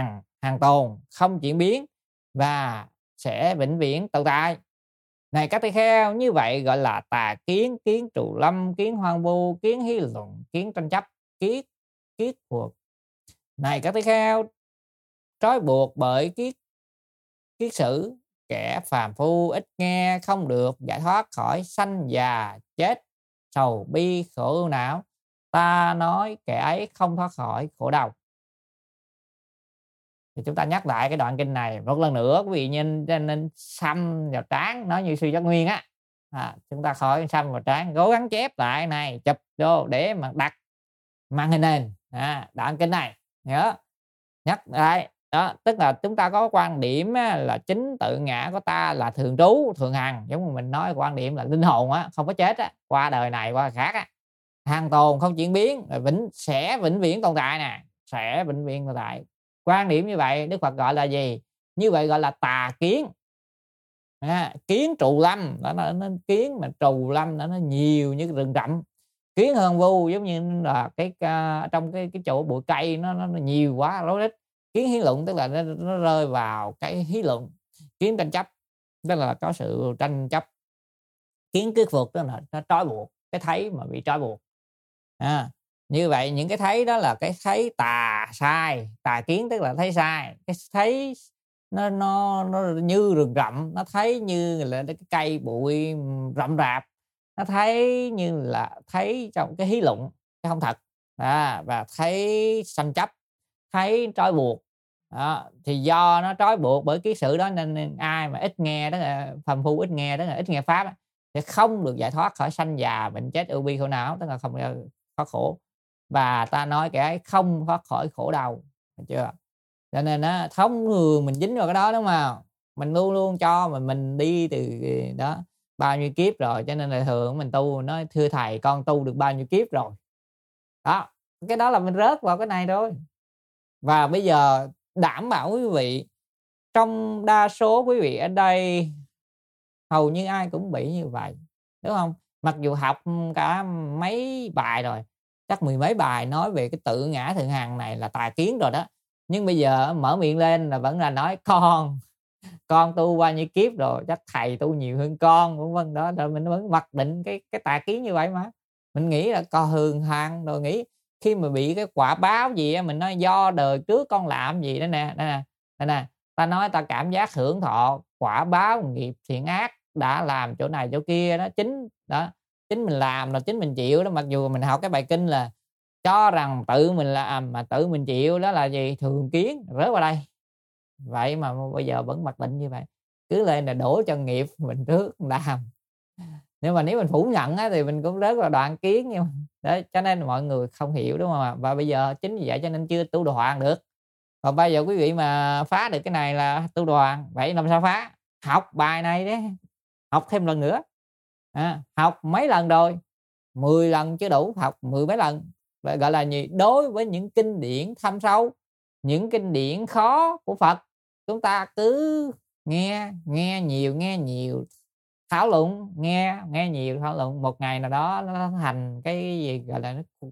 Speaker 1: hàng tồn, không chuyển biến và sẽ vĩnh viễn tồn tại. Này các tỳ kheo, như vậy gọi là tà kiến, kiến trù lâm, kiến hoang vu, kiến hí luận, kiến tranh chấp, kiến kiết buộc. Này các tỳ kheo, trói buộc bởi kiết sử, kẻ phàm phu ít nghe, không được giải thoát khỏi sanh già chết, sầu bi khổ não. Ta nói kẻ ấy không thoát khỏi khổ đau. Thì chúng ta nhắc lại cái đoạn kinh này một lần nữa, quý vị nên xăm vào trán, nói như sư Giác Nguyên á. Chúng ta khỏi xăm vào trán, cố gắng chép lại này, chụp vô để mà đặt màn hình nền. Đoạn kinh này nhớ nhắc lại đó, tức là chúng ta có quan điểm là chính tự ngã của ta là thường trú thường hằng, giống như mình nói quan điểm là linh hồn á, không có chết á, qua đời này qua đời khác á, hàng tồn không chuyển biến, sẽ vĩnh viễn tồn tại nè, sẽ vĩnh viễn tồn tại. Quan điểm như vậy Đức Phật gọi là gì? Như vậy gọi là tà kiến. Kiến trù lâm, nó kiến mà trù lâm nó nhiều như rừng rậm. Kiến hờn vu giống như là trong cái chỗ bụi cây nó nhiều quá rối rít. Kiến hí luận tức là nó rơi vào cái hí luận. Kiến tranh chấp tức là có sự tranh chấp. Kiến kiết phục tức là nó trói buộc, cái thấy mà bị trói buộc. Như vậy những cái thấy đó là cái thấy tà sai, tà kiến tức là thấy sai, cái thấy nó như rừng rậm, nó thấy như là cái cây bụi rậm rạp, nó thấy như là thấy trong cái hí luận, cái không thật, và thấy tranh chấp, thấy trói buộc. Thì do nó trói buộc bởi cái sự đó nên ai mà ít nghe đó là phàm phu, ít nghe đó là ít nghe pháp đó, sẽ không được giải thoát khỏi sanh già bệnh chết ưu bi khổ não, tức là không thoát khổ. Và ta nói cái không thoát khỏi khổ đau, được chưa? Cho nên á, thông thường mình dính vào cái đó đúng không? Mình luôn luôn cho mình đi từ đó bao nhiêu kiếp rồi, cho nên là thường mình tu nói thưa thầy con tu được bao nhiêu kiếp rồi. Đó, cái đó là mình rớt vào cái này thôi. Và bây giờ đảm bảo quý vị, trong đa số quý vị ở đây hầu như ai cũng bị như vậy, đúng không? Mặc dù học cả mấy bài rồi, chắc mười mấy bài nói về cái tự ngã thường hằng này là tà kiến rồi đó, nhưng bây giờ mở miệng lên là vẫn là nói con tu qua như kiếp rồi, chắc thầy tu nhiều hơn con, vân đó, rồi mình vẫn mặc định cái tà kiến như vậy mà. Mình nghĩ là con thường hằng, rồi nghĩ khi mà bị cái quả báo gì mình nói do đời trước con làm gì đó nè, ta nói ta cảm giác hưởng thọ quả báo nghiệp thiện ác đã làm chỗ này chỗ kia đó, chính mình làm là chính mình chịu đó. Mặc dù mình học cái bài kinh là cho rằng tự mình làm mà tự mình chịu, đó là gì? Thường kiến, rớt vào đây. Vậy mà bây giờ vẫn mặc định như vậy, cứ lên là đổ cho nghiệp mình trước làm. Nhưng mà nếu mình phủ nhận thì mình cũng rớt vào đoạn kiến. Nhưng đó, cho nên mọi người không hiểu, đúng không ạ? Và bây giờ chính vì vậy cho nên chưa tu đoàn được. Còn bây giờ quý vị mà phá được cái này là tu đoàn. Vậy làm sao phá? Học bài này đấy, học thêm lần nữa. Học mấy lần rồi? 10 lần chứ đủ, học 10 mấy lần. Vậy gọi là gì? Đối với những kinh điển thâm sâu, những kinh điển khó của Phật, chúng ta cứ nghe nhiều thảo luận, nghe nhiều thảo luận, một ngày nào đó nó thành cái gì gọi là nó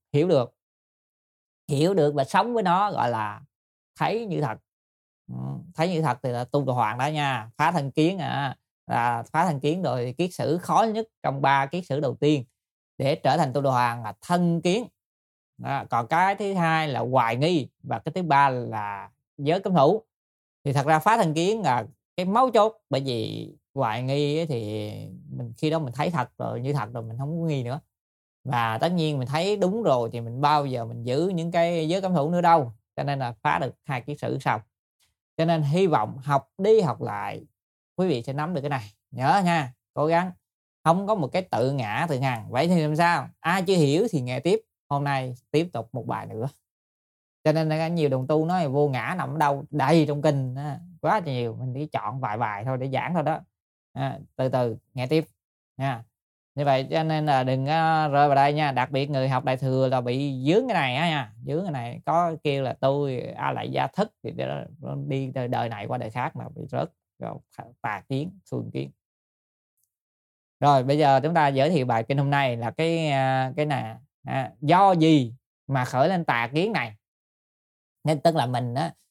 Speaker 1: hiểu được và sống với nó, gọi là thấy như thật. Thấy như thật thì là tu đồ hoàng đó nha. Phá thân kiến là phá thân kiến rồi. Kiết sử khó nhất trong 3 kiết sử đầu tiên để trở thành tu đồ hoàng là thân kiến. Còn cái thứ hai là hoài nghi, và cái thứ ba là giới cấm thủ. Thì thật ra phá thân kiến là cái mấu chốt, bởi vì hoài nghi thì khi đó mình thấy thật rồi, như thật rồi, mình không có nghi nữa. Và tất nhiên mình thấy đúng rồi thì mình bao giờ mình giữ những cái giới cấm thủ nữa đâu. Cho nên là phá được 2 kiết sử xong. Cho nên hy vọng học đi học lại quý vị sẽ nắm được cái này. Nhớ nha, cố gắng. Không có một cái tự ngã tự hằng. Vậy thì làm sao? Ai chưa hiểu thì nghe tiếp. Hôm nay tiếp tục một bài nữa. Cho nên là nhiều đồng tu nói vô ngã nằm ở đâu, đầy trong kinh quá nhiều. Mình chỉ chọn vài bài thôi để giảng thôi đó. Từ từ nghe tiếp nha. Như vậy cho nên là đừng rơi vào đây nha. Đặc biệt người học Đại Thừa là bị dướng cái này nha. Dướng cái này, có kêu là tôi lại gia thức thì đi đời này qua đời khác mà bị rớt tà kiến, xuân kiến. Rồi bây giờ chúng ta giới thiệu bài kinh hôm nay là cái này. Do gì mà khởi lên tà kiến này? Nên tức là mình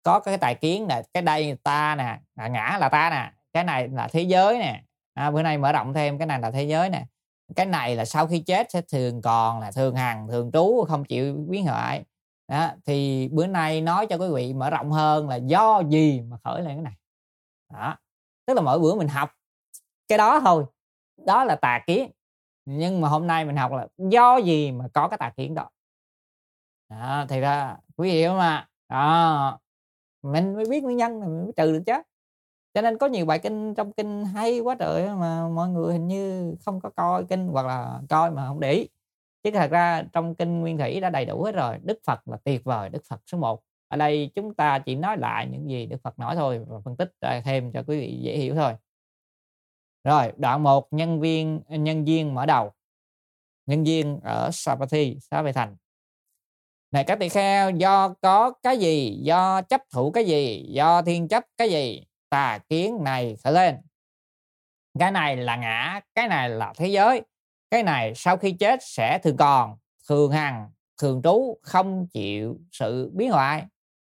Speaker 1: có cái tài kiến nè, cái đây ta nè, ngã là ta nè, cái này là thế giới nè. Bữa nay mở rộng thêm, cái này là thế giới nè. Cái này là sau khi chết sẽ thường còn, là thường hằng, thường trú, không chịu biến hoại. Đó, thì bữa nay nói cho quý vị mở rộng hơn là do gì mà khởi lên cái này. Đó, tức là mỗi bữa mình học cái đó thôi, đó là tà kiến. Nhưng mà hôm nay mình học là do gì mà có cái tà kiến đó. Đó, thì ra quý vị hiểu mà. Đó, mình mới biết nguyên nhân thì mình mới trừ được chứ. Cho nên có nhiều bài kinh trong kinh hay quá trời mà mọi người hình như không có coi kinh, hoặc là coi mà không để ý. Chứ thật ra trong kinh Nguyên Thủy đã đầy đủ hết rồi. Đức Phật là tuyệt vời, Đức Phật số 1. Ở đây chúng ta chỉ nói lại những gì Đức Phật nói thôi, và phân tích thêm cho quý vị dễ hiểu thôi. Rồi, đoạn 1, nhân duyên mở đầu. Nhân duyên ở Savatthi, Xá Vệ Thành. Này các tỳ kheo, do có cái gì, do chấp thủ cái gì, do thiên chấp cái gì, tà kiến này khởi lên. Cái này là ngã, cái này là thế giới. Cái này sau khi chết sẽ thường còn, thường hằng, thường trú, không chịu sự biến hoại.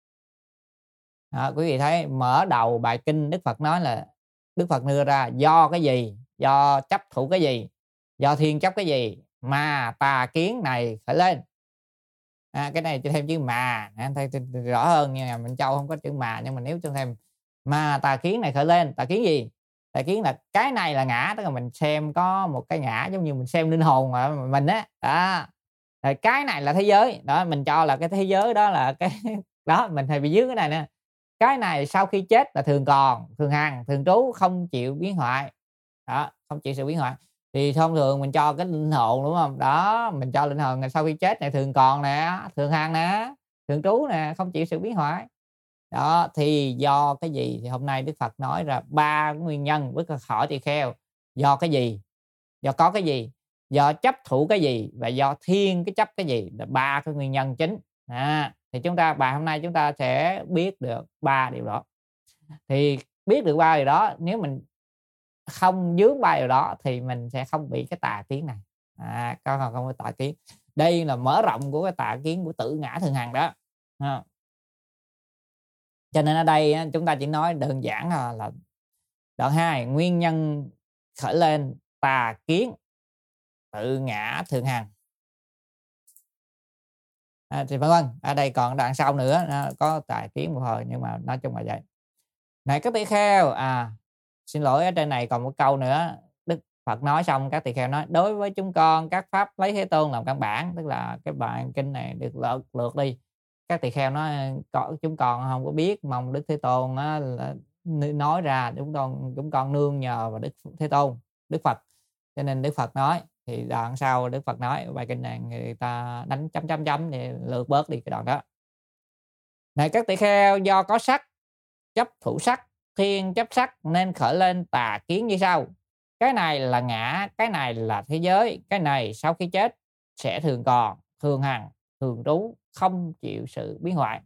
Speaker 1: Quý vị thấy mở đầu bài kinh Đức Phật nói là Đức Phật đưa ra do cái gì, do chấp thủ cái gì, do thiên chấp cái gì mà tà kiến này khởi lên. Cái này cho thêm chữ mà, thấy rõ hơn nha. Mình Châu không có chữ mà, nhưng mà nếu cho thêm mà tà kiến này khởi lên. Tà kiến gì? Tà kiến là cái này là ngã, tức là mình xem có một cái ngã, giống như mình xem linh hồn mà mình á. Rồi cái này là thế giới đó, mình cho là cái thế giới đó là cái đó, mình hay bị dướng cái này nè. Cái này sau khi chết là thường còn, thường hằng, thường trú, không chịu biến hoại. Đó, không chịu sự biến hoại. Thì thông thường mình cho cái linh hồn, đúng không? Đó, mình cho linh hồn này sau khi chết này thường còn nè, thường hằng nè, thường trú nè, không chịu sự biến hoại. Đó, thì do cái gì? Thì hôm nay Đức Phật nói ra 3 nguyên nhân với hỏi tỳ kheo. Do cái gì? Do có cái gì? Do chấp thủ cái gì? Và do thiên cái chấp cái gì? Là 3 cái nguyên nhân chính. Thì chúng ta bài hôm nay chúng ta sẽ biết được 3 điều đó. Thì biết được 3 điều đó, nếu mình không dướng 3 điều đó thì mình sẽ không bị cái tà kiến này. Không có tà kiến. Đây là mở rộng của cái tà kiến của tự ngã thường hằng đó. Cho nên ở đây chúng ta chỉ nói đơn giản là đoạn 2, nguyên nhân khởi lên tà kiến tự ngã thường hằng. Thì vân vân. Ở đây còn đoạn sau nữa có tà kiến một hồi, nhưng mà nói chung là vậy. Này các tỳ kheo, xin lỗi, ở trên này còn một câu nữa. Đức Phật nói xong, các tỳ kheo nói đối với chúng con các pháp lấy Thế Tôn làm căn bản. Tức là cái bài kinh này được lược đi. Các tỳ kheo nói chúng con không có biết, mong Đức Thế Tôn là nói ra, chúng con nương nhờ vào Đức Thế Tôn, Đức Phật. Cho nên Đức Phật nói. Thì đoạn sau Đức Phật nói bài kinh này người ta đánh chấm để lược bớt đi cái đoạn đó. Này các tỳ kheo, do có sắc, chấp thủ sắc, thiên chấp sắc nên khởi lên tà kiến như sau. Cái này là ngã, cái này là thế giới. Cái này sau khi chết sẽ thường còn, thường hằng, thường trú, không chịu sự biến hoại.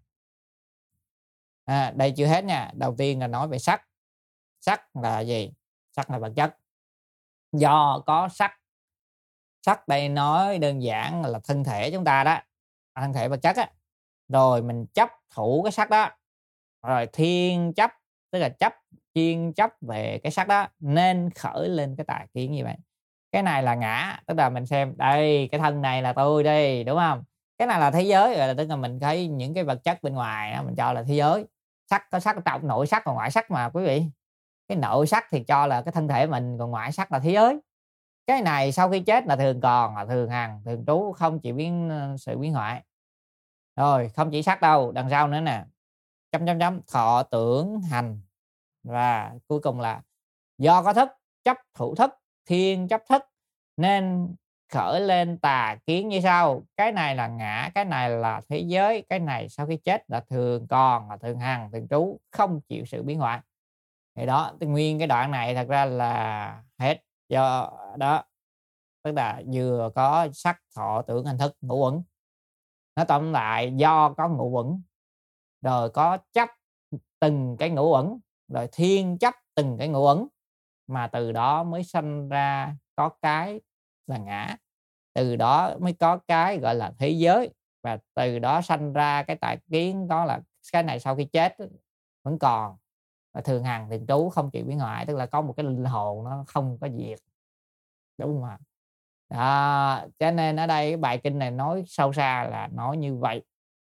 Speaker 1: Đây chưa hết nha. Đầu tiên là nói về sắc. Sắc là gì? Sắc là vật chất. Do có sắc. Sắc đây nói đơn giản là thân thể chúng ta đó, thân thể vật chất á. Rồi mình chấp thủ cái sắc đó. Rồi thiên chấp, tức là chuyên chấp về cái sắc đó, nên khởi lên cái tà kiến như vậy. Cái này là ngã, tức là mình xem đây, cái thân này là tôi đây, đúng không? Cái này là thế giới, rồi là tức là mình thấy những cái vật chất bên ngoài đó, mình cho là thế giới. Sắc có sắc trọng, nội sắc và ngoại sắc mà quý vị. Cái nội sắc thì cho là cái thân thể mình, còn ngoại sắc là thế giới. Cái này sau khi chết là thường còn, là thường hằng, thường trú, không chịu sự biến hoại. Rồi không chỉ sắc đâu, đằng sau nữa nè, thọ tưởng hành. Và cuối cùng là do có thức, chấp thủ thức, thiên chấp thức nên khởi lên tà kiến như sau. Cái này là ngã, cái này là thế giới. Cái này sau khi chết là thường còn, là thường hằng, thường trú, không chịu sự biến hoại. Thì đó, nguyên cái đoạn này thật ra là hết do đó. Tức là vừa có sắc, thọ tưởng hành thức, ngũ uẩn. Nó tóm lại do có ngũ uẩn, rồi có chấp từng cái ngũ uẩn, rồi thiên chấp từng cái ngũ uẩn, mà từ đó mới sanh ra có cái là ngã, từ đó mới có cái gọi là thế giới, và từ đó sanh ra cái tà kiến đó là cái này sau khi chết vẫn còn, và thường hằng thường trú, không chịu biến hoại, tức là có một cái linh hồn nó không có diệt, đúng không ạ? Đó, cho nên ở đây cái bài kinh này nói sâu xa là nói như vậy.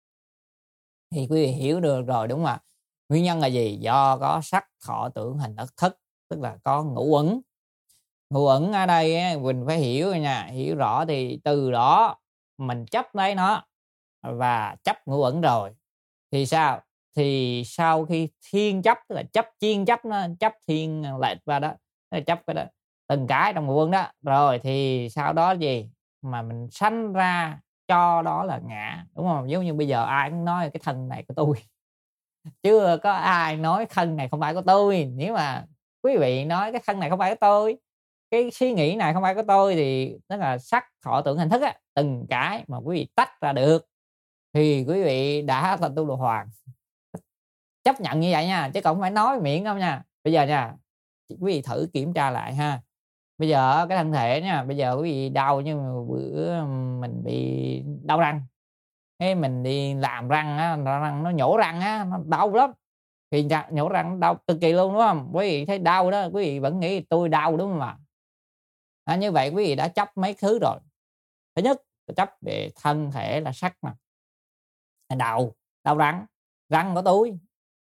Speaker 1: Thì quý vị hiểu được rồi, đúng không ạ? Nguyên nhân là gì? Do có sắc, thọ, tưởng, hành, thức, tức là có ngũ uẩn. Ngũ uẩn ở đây mình phải hiểu nha, hiểu rõ thì từ đó mình chấp lấy nó và chấp ngũ uẩn rồi thì sao? Thì sau khi thiên chấp, tức là chấp chiên chấp, nó chấp thiên lệch vào đó, nó chấp cái đó từng cái trong ngũ uẩn đó, rồi thì sau đó gì mà mình sanh ra cho đó là ngã, đúng không? Giống như bây giờ ai cũng nói cái thân này của tôi, chưa có ai nói thân này không phải của tôi. Nếu mà quý vị nói cái thân này không phải của tôi, cái suy nghĩ này không phải của tôi, thì tức là sắc, thọ, tưởng, hành, thức á, từng cái mà quý vị tách ra được thì quý vị đã thành tu đồ hoàng. Chấp nhận như vậy nha, chứ không phải nói miệng không nha. Bây giờ nha, quý vị thử kiểm tra lại ha. Bây giờ cái thân thể nha, bây giờ quý vị đau, như bữa mình bị đau răng, cái mình đi làm răng á, răng nó nhổ răng á, nó đau lắm. Thì nhổ răng nó đau cực kỳ luôn, đúng không? Quý vị thấy đau đó, quý vị vẫn nghĩ tôi đau, đúng không ạ? Như vậy quý vị đã chấp mấy thứ rồi. Thứ nhất là chấp về thân thể là sắc nè, đầu, đau răng của tôi.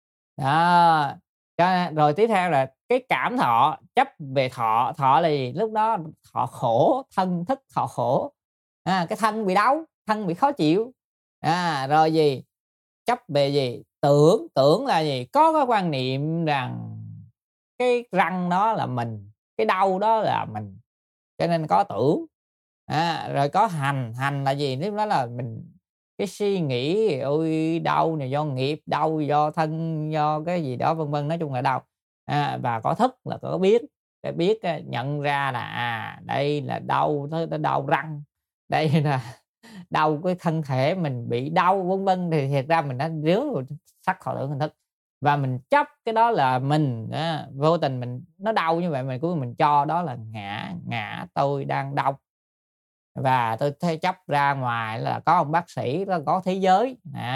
Speaker 1: Đó. Rồi tiếp theo là cái cảm thọ, chấp về thọ là gì? Lúc đó thọ khổ, thân thức thọ khổ. Cái thân bị đau, thân bị khó chịu. Rồi gì? Chấp về gì? Tưởng là gì? Có cái quan niệm rằng cái răng đó là mình, cái đau đó là mình, cho nên có tưởng. Rồi có hành là gì? Lúc đó là mình cái suy nghĩ ôi đau này do nghiệp, đau do thân, do cái gì đó vân vân, nói chung là đau. Và có thức là có biết, để biết nhận ra là đây là đau, đau răng, đây là đau cái thân thể mình bị đau vân vân, thì thiệt ra mình đã rướng rồi sắc, thọ, tưởng, hành, thức, và mình chấp cái đó là mình. Vô tình mình nó đau như vậy, mình cuối mình cho đó là ngã tôi đang đau, và tôi thấy chấp ra ngoài là có ông bác sĩ, có thế giới.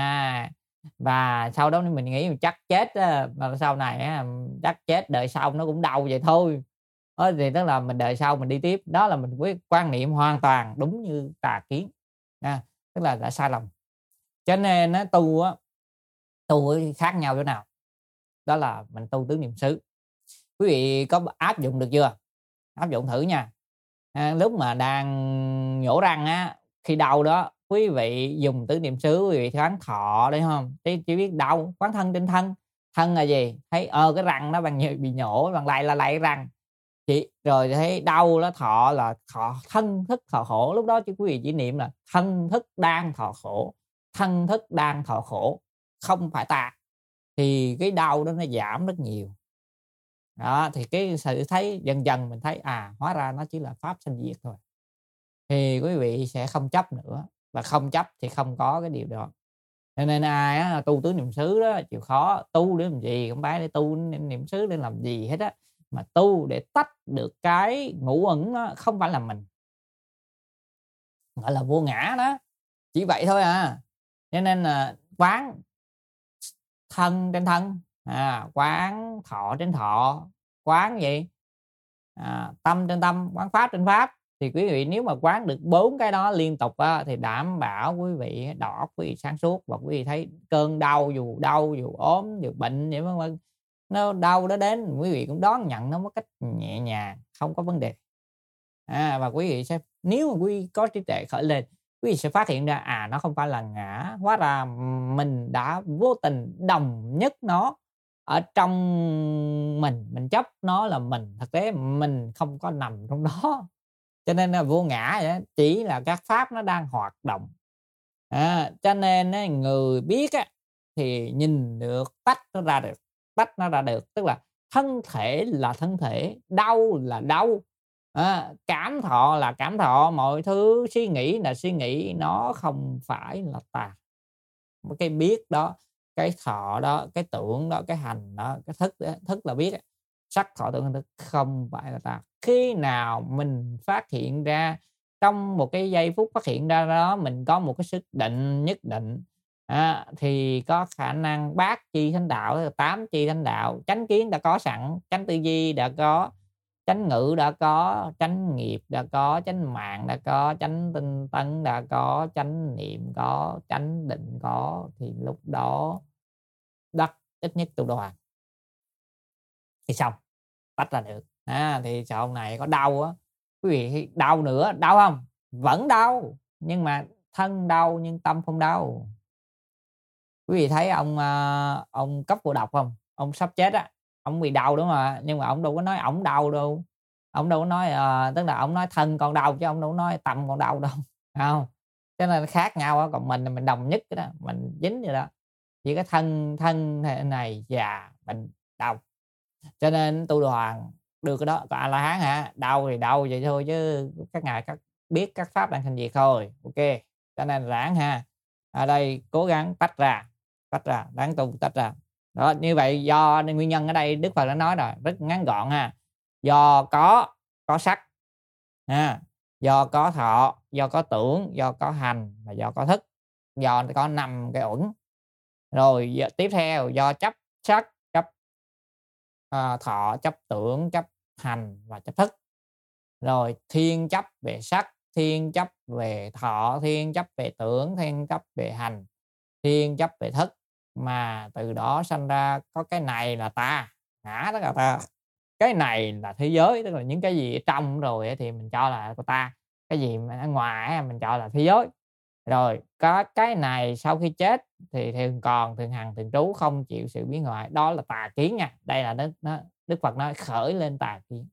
Speaker 1: Và sau đó mình nghĩ mình chắc chết mà sau này chắc chết đời sau nó cũng đau vậy thôi. Thì tức là mình đời sau mình đi tiếp, đó là mình với quan niệm hoàn toàn đúng như tà kiến, tức là đã sai lầm. Cho nên tu khác nhau chỗ nào? Đó là mình tu tứ niệm xứ. Quý vị có áp dụng được chưa? Áp dụng thử nha. Lúc mà đang nhổ răng á, khi đau đó, quý vị dùng tứ niệm xứ, quý vị quán thọ đấy không? Chỉ biết đau, quán thân trên thân. Thân là gì? Thấy cái răng nó bị nhổ, bằng lay răng. Rồi thấy đau đó, thọ là thọ thân thức thọ khổ. Lúc đó quý vị chỉ niệm là thân thức đang thọ khổ, thân thức đang thọ khổ, không phải ta. Thì cái đau đó nó giảm rất nhiều. Đó, thì cái sự thấy dần dần mình thấy hóa ra nó chỉ là pháp sanh diệt thôi, thì quý vị sẽ không chấp nữa, và không chấp thì không có cái điều đó. Cho nên ai tu tứ niệm xứ đó chịu khó tu để làm gì? Không phải để tu niệm xứ để làm gì hết á, mà tu để tách được cái ngũ uẩn đó, không phải là mình, gọi là vô ngã đó, chỉ vậy thôi Cho nên là quán thân trên thân, quán thọ trên thọ, quán gì? Tâm trên tâm, quán pháp trên pháp. Thì quý vị nếu mà quán được 4 cái đó liên tục thì đảm bảo quý vị đầu óc quý vị sáng suốt, và quý vị thấy cơn đau, dù ốm, dù bệnh vậy vân vân, nó đau đó đến, quý vị cũng đón nhận nó một cách nhẹ nhàng, không có vấn đề. Và quý vị sẽ, nếu mà quý vị có trí tuệ khởi lên, quý vị sẽ phát hiện ra nó không phải là ngã, hóa ra mình đã vô tình đồng nhất nó ở trong mình chấp nó là mình, thực tế mình không có nằm trong đó. Cho nên là vô ngã vậy, chỉ là các pháp nó đang hoạt động. Cho nên người biết thì nhìn được, tách nó ra được, tức là thân thể là thân thể, đau là đau, cảm thọ là cảm thọ, mọi thứ suy nghĩ là suy nghĩ, nó không phải là tà. Cái biết đó, cái thọ đó, cái tưởng đó, cái hành đó, cái thức đó, thức là biết, sắc, thọ, tưởng, hành, thức không phải là tà. Khi nào mình phát hiện ra, trong một cái giây phút phát hiện ra đó, mình có một cái sức định nhất định, thì có khả năng bát chi thánh đạo, 8 chi thánh đạo. Chánh kiến đã có sẵn, chánh tư duy đã có, chánh ngữ đã có, chánh nghiệp đã có, chánh mạng đã có, chánh tinh tấn đã có, chánh niệm có, chánh định có, thì lúc đó đắc ít nhất tu đoàn thì xong, tách ra được. Thì sau này có đau á, quý vị đau nữa, đau không? Vẫn đau, nhưng mà thân đau nhưng tâm không đau. Quý vị thấy ông cấp cô độc không? Ông sắp chết á, ông bị đau đúng không? Nhưng mà ông đâu có nói ổng đau đâu. Ông đâu có nói tức là ông nói thân con đau chứ ông đâu có nói tâm con đau đâu. Không? Cho nên khác nhau á, còn mình đồng nhất cái đó, mình dính vậy đó. Chỉ cái thân này già bệnh đau. Cho nên tu đoàn được cái đó, còn A La Hán hả? Đau thì đau vậy thôi chứ các ngài biết các pháp đang thành diệt thôi. Ok. Cho nên ráng ha. Ở đây cố gắng tách ra, đáng tu tách ra. Đó, như vậy do nguyên nhân ở đây Đức Phật đã nói rồi, rất ngắn gọn ha. Do có sắc, do có thọ, do có tưởng, do có hành và do có thức, do có 5 cái uẩn. Rồi tiếp theo do chấp sắc, chấp thọ, chấp tưởng, chấp hành và chấp thức. Rồi thiên chấp về sắc, thiên chấp về thọ, thiên chấp về tưởng, thiên chấp về hành, thiên chấp về thức, mà từ đó sanh ra có cái này là ta, ngã tức là ta, cái này là thế giới, tức là những cái gì ở trong rồi thì mình cho là của ta, cái gì mà ở ngoài mình cho là thế giới. Rồi có cái này sau khi chết thì thường còn, thường hằng, thường trú, không chịu sự biến hoại, đó là tà kiến nha. Đây là Đức Phật nói khởi lên tà kiến.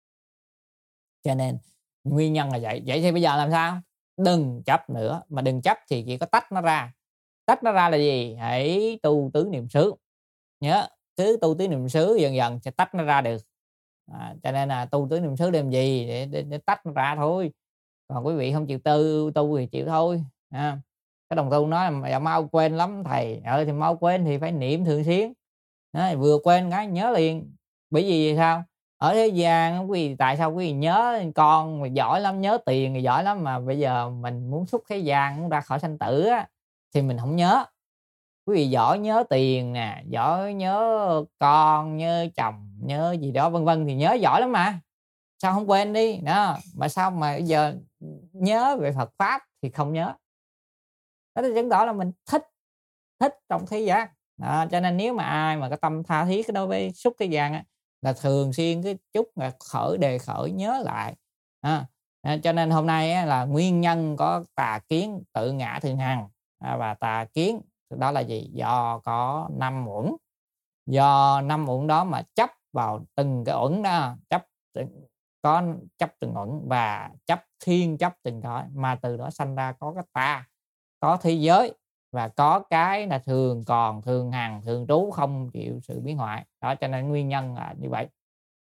Speaker 1: Cho nên nguyên nhân là vậy. Vậy thì bây giờ làm sao? Đừng chấp nữa, mà đừng chấp thì chỉ có tách nó ra. Tách nó ra là gì? Hãy tu tứ niệm xứ. Nhớ, cứ tu tứ niệm xứ dần dần sẽ tách nó ra được. Cho nên là tu tứ niệm xứ làm gì? Để tách nó ra thôi. Còn quý vị không chịu tu thì chịu thôi. Cái đồng tu nói là mau quên lắm thầy. Thì mau quên thì phải niệm thường xuyên. Vừa quên cái nhớ liền. Bởi vì sao? Ở thế gian quý vị, tại sao quý vị nhớ con mà giỏi lắm, nhớ tiền thì giỏi lắm, mà bây giờ mình muốn xuất thế gian, muốn ra khỏi sanh tử á, thì mình không nhớ. Quý vị giỏi nhớ tiền nè, giỏi nhớ con, nhớ chồng, nhớ gì đó vân vân thì nhớ giỏi lắm mà. Sao không quên đi đó, mà sao mà bây giờ nhớ về Phật pháp thì không nhớ. Đó là chứng tỏ là mình thích trong thế gian. Cho nên nếu mà ai mà có tâm tha thiết đối với xuất thế gian á, là thường xuyên cái chút là đề khởi nhớ lại. Cho nên hôm nay á, là nguyên nhân có tà kiến tự ngã thường hằng. Và tà kiến đó là gì? Do có 5 uẩn. Do 5 uẩn đó mà chấp vào từng cái uẩn đó, chấp từng uẩn và chấp thiên chấp từng cái, mà từ đó sanh ra có cái ta, có thế giới, và có cái là thường còn, thường hằng, thường trú, không chịu sự biến hoại. Đó, cho nên nguyên nhân là như vậy.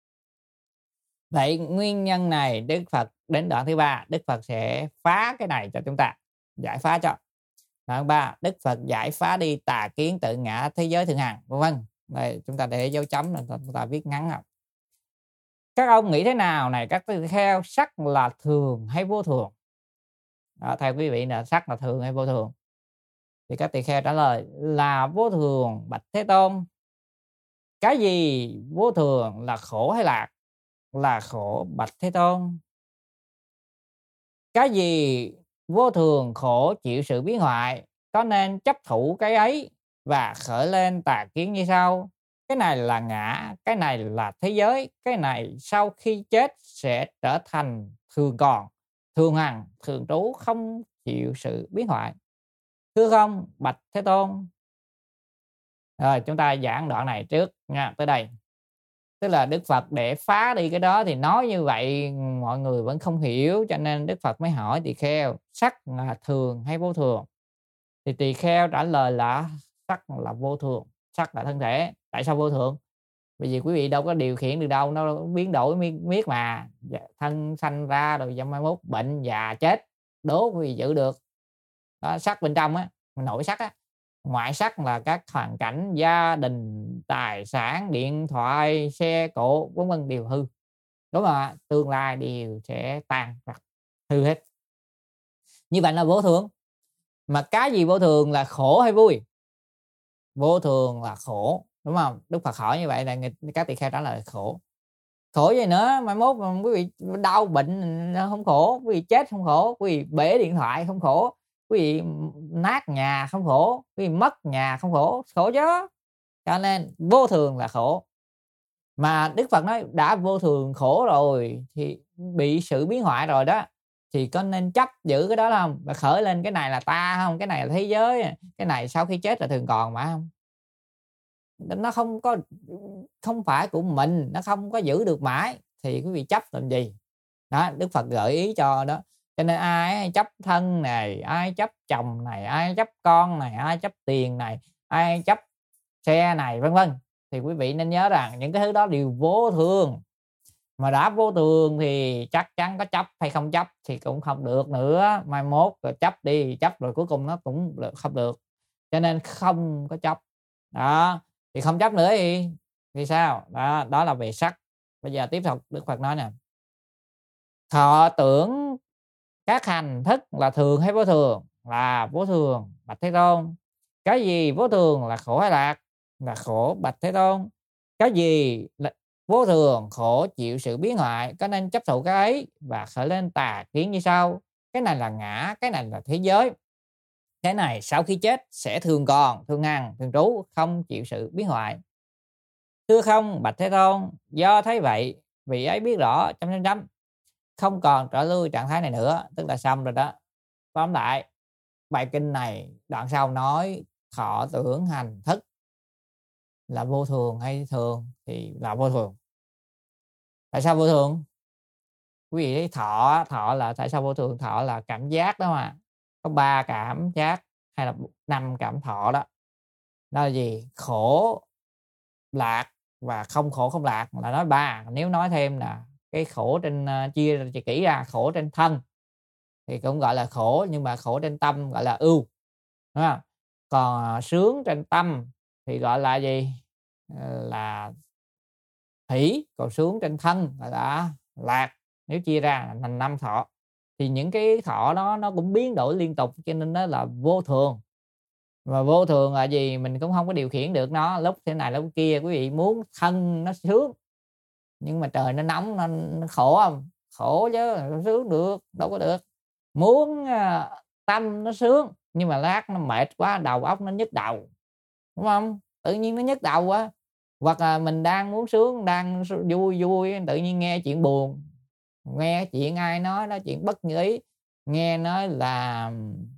Speaker 1: Vậy nguyên nhân này Đức Phật đến đoạn thứ 3, Đức Phật sẽ phá cái này cho chúng ta, giải phá cho. Đoạn 3, Đức Phật giải phá đi tà kiến tự ngã thế giới thường hằng, vân vân. Đây chúng ta để dấu chấm là chúng ta viết ngắn nào. Các ông nghĩ thế nào này các tỳ kheo, sắc là thường hay vô thường? Theo quý vị là sắc là thường hay vô thường? Thì các tỳ kheo trả lời là vô thường bạch Thế Tôn. Cái gì vô thường, là khổ hay lạc? Là khổ bạch Thế Tôn. Cái gì vô thường khổ chịu sự biến hoại, có nên chấp thủ cái ấy và khởi lên tà kiến như sau? Cái này là ngã, cái này là thế giới, cái này sau khi chết sẽ trở thành thường còn, thường hằng, thường trú, không chịu sự biến hoại. Thưa không bạch Thế Tôn. Rồi chúng ta giảng đoạn này trước nha, tới đây. Tức là Đức Phật để phá đi cái đó thì nói như vậy mọi người vẫn không hiểu, cho nên Đức Phật mới hỏi tỳ kheo sắc là thường hay vô thường. Thì tỳ kheo trả lời là sắc là vô thường, sắc là thân thể. Tại sao vô thường? Bởi vì quý vị đâu có điều khiển được đâu, nó biến đổi miết mà. Thân sanh ra rồi mai mốt bệnh già chết, đố quý vị giữ được. Đó, sắc bên trong á, nội sắc á. Ngoại sắc là các hoàn cảnh gia đình, tài sản, điện thoại, xe cộ vân vân đều hư. Đúng mà tương lai đều sẽ tan hư hết. Như vậy là vô thường. Mà cái gì vô thường là khổ hay vui? Vô thường là khổ, đúng không? Đức Phật hỏi như vậy là các tỳ kheo trả lời khổ. Khổ gì nữa, mai mốt mà quý vị đau bệnh không khổ, quý vị chết không khổ, quý vị bể điện thoại không khổ, quý vị nát nhà không khổ, quý vị mất nhà không khổ, khổ chứ. Cho nên vô thường là khổ. Mà Đức Phật nói đã vô thường khổ rồi thì bị sự biến hoại rồi đó, thì có nên chấp giữ cái đó không? Và khởi lên cái này là ta không, cái này là thế giới, cái này sau khi chết là thường còn mà không? Nó không phải của mình, nó không có giữ được mãi, thì quý vị chấp làm gì? Đó, Đức Phật gợi ý cho đó. Cho nên ai chấp thân này, ai chấp chồng này, ai chấp con này, ai chấp tiền này, ai chấp xe này, vân vân, thì quý vị nên nhớ rằng những cái thứ đó đều vô thường. Mà đã vô thường thì chắc chắn có chấp hay không chấp thì cũng không được nữa. Mai mốt rồi chấp đi, chấp rồi cuối cùng nó cũng không được. Cho nên không có chấp. Đó, thì không chấp nữa thì sao? Đó là về sắc. Bây giờ tiếp tục Đức Phật nói nè. Thọ tưởng các hành thức là thường hay vô thường? Là vô thường, bạch Thế Tôn. Cái gì vô thường là khổ hay lạc? Là khổ, bạch Thế Tôn. Cái gì là vô thường, khổ, chịu sự biến hoại, có nên chấp thụ cái ấy và khởi lên tà kiến như sau. Cái này là ngã, cái này là thế giới. Cái này sau khi chết sẽ thường còn, thường hằng, thường trú, không chịu sự biến hoại. Thưa không, bạch Thế Tôn. Do thấy vậy, vị ấy biết rõ không còn trở lui trạng thái này nữa, tức là xong rồi đó. Tóm lại bài kinh này đoạn sau nói thọ tưởng hành thức là vô thường hay thường? Thì là vô thường. Tại sao vô thường? Quý vị thấy thọ là tại sao vô thường? Thọ là cảm giác đó mà, có 3 cảm giác hay là 5 cảm thọ đó. Đó là gì? Khổ, lạc và không khổ không lạc là nói 3. Nếu nói thêm là cái khổ trên chia kỹ ra, khổ trên thân thì cũng gọi là khổ, nhưng mà khổ trên tâm gọi là ưu, đúng không? Còn sướng trên tâm thì gọi là gì? Là hỷ. Còn sướng trên thân gọi là lạc. Nếu chia ra thành 5 thọ thì những cái thọ đó nó cũng biến đổi liên tục, cho nên nó là vô thường. Và vô thường là gì? Mình cũng không có điều khiển được nó, lúc thế này lúc kia. Quý vị muốn thân nó sướng, nhưng mà trời nó nóng nó khổ không? Khổ chứ, nó sướng được đâu có được. Muốn tâm nó sướng, nhưng mà lát nó mệt quá, đầu óc nó nhức đầu, đúng không? Tự nhiên nó nhức đầu quá. Hoặc là mình đang muốn sướng, đang vui, tự nhiên nghe chuyện buồn, nghe chuyện ai nói chuyện bất như ý, nghe nói là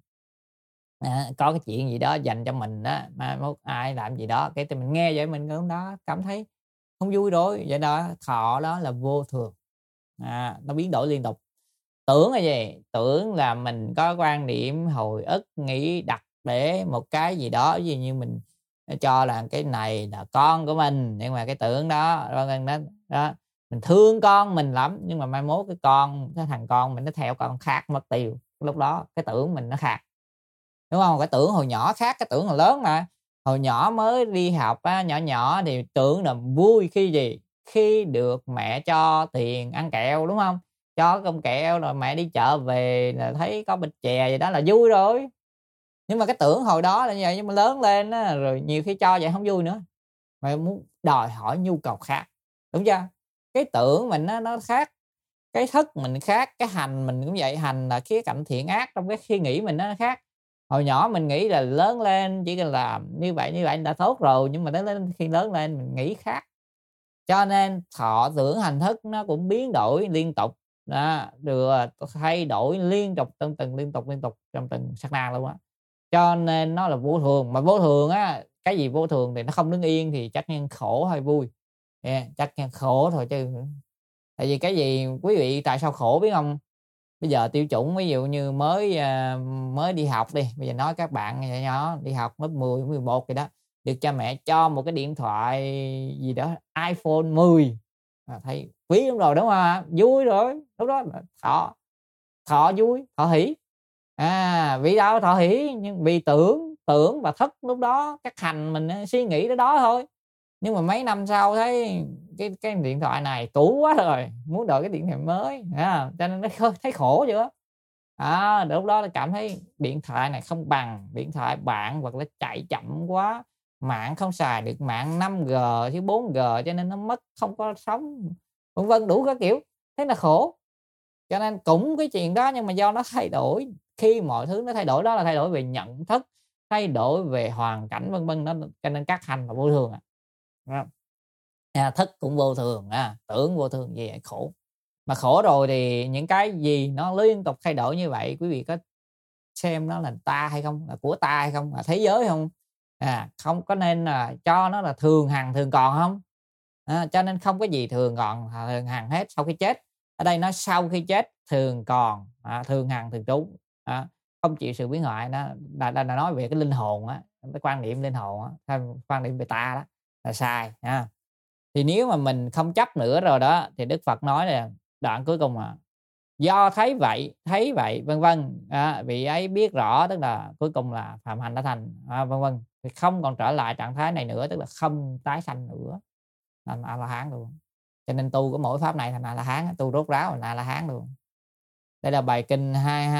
Speaker 1: có cái chuyện gì đó dành cho mình đó, mà ai làm gì đó, cái mình nghe vậy mình cũng đó cảm thấy không vui rồi. Vậy đó, thọ đó là vô thường, nó biến đổi liên tục. Tưởng là gì? Tưởng là mình có quan niệm, hồi ức, nghĩ đặt để một cái gì đó, ví dụ như mình cho là cái này là con của mình, nhưng mà cái tưởng đó mình thương con mình lắm, nhưng mà mai mốt cái thằng con mình nó theo con khác mất tiêu, lúc đó cái tưởng mình nó khác, đúng không? Cái tưởng hồi nhỏ khác cái tưởng hồi lớn mà. Hồi nhỏ mới đi học nhỏ thì tưởng là vui khi gì? Khi được mẹ cho tiền ăn kẹo, đúng không? Cho công kẹo rồi mẹ đi chợ về là thấy có bịch chè gì đó là vui rồi. Nhưng mà cái tưởng hồi đó là như vậy, nhưng mà lớn lên rồi nhiều khi cho vậy không vui nữa, mà muốn đòi hỏi nhu cầu khác, đúng chưa? Cái tưởng mình nó khác, cái thức mình khác, cái hành mình cũng vậy. Hành là khía cạnh thiện ác trong cái suy nghĩ mình nó khác. Hồi nhỏ mình nghĩ là lớn lên chỉ cần làm như vậy đã tốt rồi, nhưng mà đến khi lớn lên mình nghĩ khác. Cho nên thọ tưởng hành thức nó cũng biến đổi liên tục, được thay đổi liên tục trong từng sát na luôn á. Cho nên nó là vô thường. Mà vô thường cái gì vô thường thì nó không đứng yên, thì chắc nhiên khổ hay vui? Chắc nhiên khổ thôi chứ. Tại vì cái gì quý vị, tại sao khổ biết không? Bây giờ tiêu chuẩn ví dụ như mới đi học đi, bây giờ nói các bạn nhỏ đi học lớp 10, 11 gì đó, được cha mẹ cho một cái điện thoại gì đó iPhone 10, thấy quý lắm rồi, đúng không? Vui rồi, lúc đó là thọ vui, thọ hỷ. Vì đâu thọ hỷ? Nhưng vì tưởng và thức, lúc đó các hành mình suy nghĩ đó thôi. Nhưng mà mấy năm sau thấy cái điện thoại này cũ quá rồi, muốn đổi cái điện thoại mới, cho nên nó thấy khổ chưa? Lúc đó cảm thấy điện thoại này không bằng điện thoại bạn, hoặc là chạy chậm quá, mạng không xài được mạng 5G chứ 4G cho nên nó mất, không có sóng, vân vân, đủ các kiểu, thế là khổ. Cho nên cũng cái chuyện đó, nhưng mà do nó thay đổi, khi mọi thứ nó thay đổi đó là thay đổi về nhận thức, thay đổi về hoàn cảnh, vân vân, nó cho nên các hành là vô thường thức cũng vô thường tưởng vô thường, gì vậy khổ. Mà khổ rồi thì những cái gì nó liên tục thay đổi như vậy, quý vị có xem nó là ta hay không, là của ta hay không, là thế giới không, không có nên là cho nó là thường hằng thường còn không. Cho nên không có gì thường còn thường hằng hết sau khi chết. Ở đây nó sau khi chết thường còn, thường hằng thường trú, không chịu sự biến hoại. Nó là nói về cái linh hồn cái quan niệm linh hồn quan niệm về ta đó là sai Thì nếu mà mình không chấp nữa rồi đó, thì Đức Phật nói là đoạn cuối cùng do thấy vậy vân vân, vị ấy biết rõ, tức là cuối cùng là phạm hạnh đã thành, vân vân, thì không còn trở lại trạng thái này nữa, tức là không tái sanh nữa, thành A La Hán luôn. Cho nên tu có mỗi pháp này thành A La Hán, tu rốt ráo là A La Hán luôn. Đây là bài kinh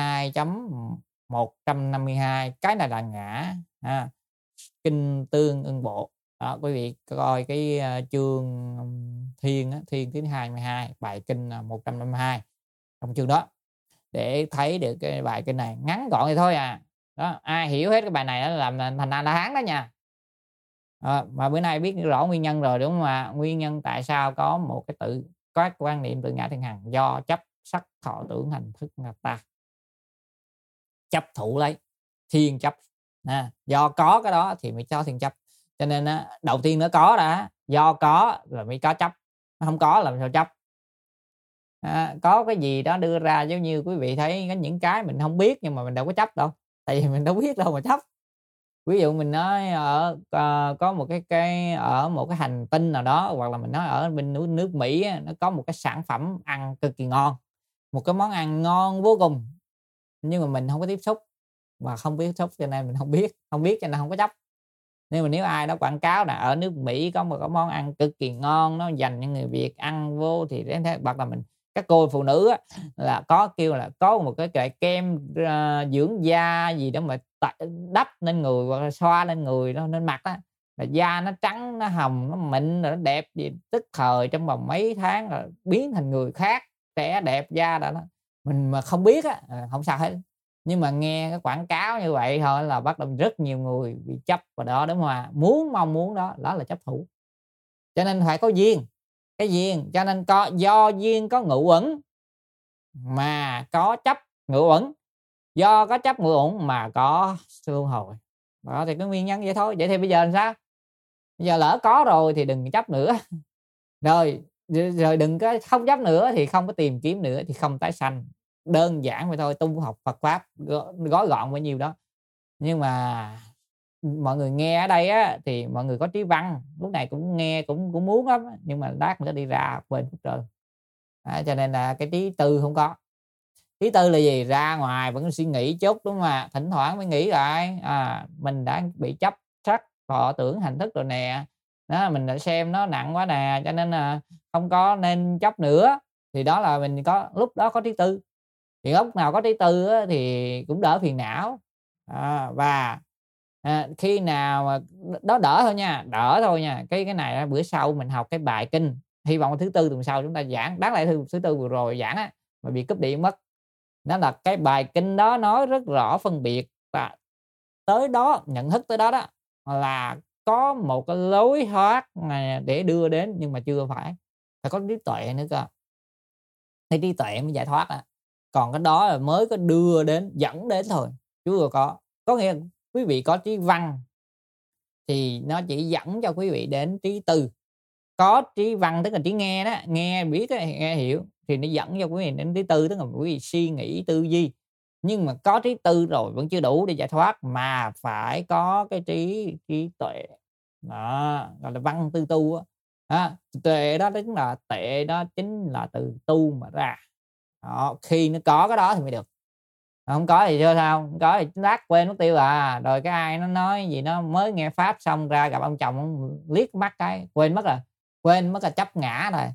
Speaker 1: 22.152, cái này là ngã kinh tương ưng bộ. Quý vị coi cái chương thiên thứ 22, bài kinh 152 trong chương đó để thấy được cái bài kinh này ngắn gọn vậy thôi đó. Ai hiểu hết cái bài này đó làm thành A La Hán đó nha. Mà bữa nay biết rõ nguyên nhân rồi đúng không ạ? Nguyên nhân tại sao có một cái có quan niệm tự ngã thiên hằng, do chấp sắc thọ tưởng hành thức là ta, chấp thủ lấy thiên chấp, do có cái đó thì mới cho thiên chấp. Cho nên đầu tiên nó có đã, do có rồi mới có chấp, nó không có làm sao chấp. Có cái gì đó đưa ra, giống như quý vị thấy có những cái mình không biết nhưng mà mình đâu có chấp đâu, tại vì mình đâu biết đâu mà chấp. Ví dụ mình nói có một cái ở một cái hành tinh nào đó, hoặc là mình nói ở bên nước Mỹ nó có một cái sản phẩm ăn cực kỳ ngon, một cái món ăn ngon vô cùng, nhưng mà mình không có tiếp xúc, và không tiếp xúc cho nên mình không biết cho nên không có chấp. Nhưng mà nếu ai đó quảng cáo là ở nước Mỹ có một cái món ăn cực kỳ ngon, nó dành cho người Việt ăn vô, thì đến thế bạc là mình, các cô phụ nữ là có kêu là có một cái kem dưỡng da gì đó mà đắp lên người hoặc là xoa lên người đó, lên mặt đó, là da nó trắng, nó hồng, nó mịn, nó đẹp gì, tức thời trong vòng mấy tháng là biến thành người khác, trẻ đẹp da đó. Mình mà không biết không sao hết, nhưng mà nghe cái quảng cáo như vậy thôi là bắt đầu rất nhiều người bị chấp vào đó, đúng không ạ? Mong muốn đó là chấp thủ. Cho nên phải có duyên, cái duyên, cho nên do duyên có ngũ uẩn mà có chấp ngũ uẩn, do có chấp ngũ uẩn mà có luân hồi. Đó thì cái nguyên nhân vậy thôi. Vậy thì bây giờ làm sao? Bây giờ lỡ có rồi thì đừng chấp nữa. Rồi đừng có không chấp nữa thì không có tìm kiếm nữa, thì không tái sanh. Đơn giản vậy thôi, tu học Phật pháp gói gọn bao nhiêu đó. Nhưng mà mọi người nghe ở đây thì mọi người có trí văn, lúc này cũng nghe cũng muốn lắm, nhưng mà lát nữa đi ra quên hết rồi. Cho nên là cái trí tư không có. Trí tư là gì? Ra ngoài vẫn suy nghĩ chút, đúng không ạ? Thỉnh thoảng mới nghĩ lại mình đã bị chấp sắc thọ tưởng hành thức rồi nè, đó, mình đã xem nó nặng quá nè, cho nên là không có nên chấp nữa. Thì đó là mình có lúc đó có trí tư. Thì lúc nào có trí tư thì cũng đỡ phiền não. Và khi nào mà đó đỡ thôi nha. Cái này bữa sau mình học cái bài kinh, hy vọng thứ tư tuần sau chúng ta giảng. Đáng lẽ thứ tư vừa rồi giảng mà bị cúp điện mất. Đó là cái bài kinh đó nói rất rõ phân biệt, và tới đó nhận thức tới đó đó là có một cái lối thoát để đưa đến, nhưng mà chưa phải có trí tuệ nữa cơ. Thì trí tuệ mới giải thoát còn cái đó là mới có đưa đến, dẫn đến thôi, chứ rồi có nghĩa là quý vị có trí văn thì nó chỉ dẫn cho quý vị đến trí tư. Có trí văn tức là trí nghe đó, nghe biết nghe hiểu thì nó dẫn cho quý vị đến trí tư, tức là quý vị suy nghĩ tư duy. Nhưng mà có trí tư rồi vẫn chưa đủ để giải thoát, mà phải có cái trí tuệ đó, gọi là văn tư tu tuệ đó chính là tệ, đó chính là từ tu mà ra đó. Khi nó có cái đó thì mới được, không có thì chưa sao, không có thì lát quên mất tiêu rồi cái ai nó nói gì nó mới nghe pháp xong ra gặp ông chồng liếc mắt cái quên mất là chấp ngã rồi.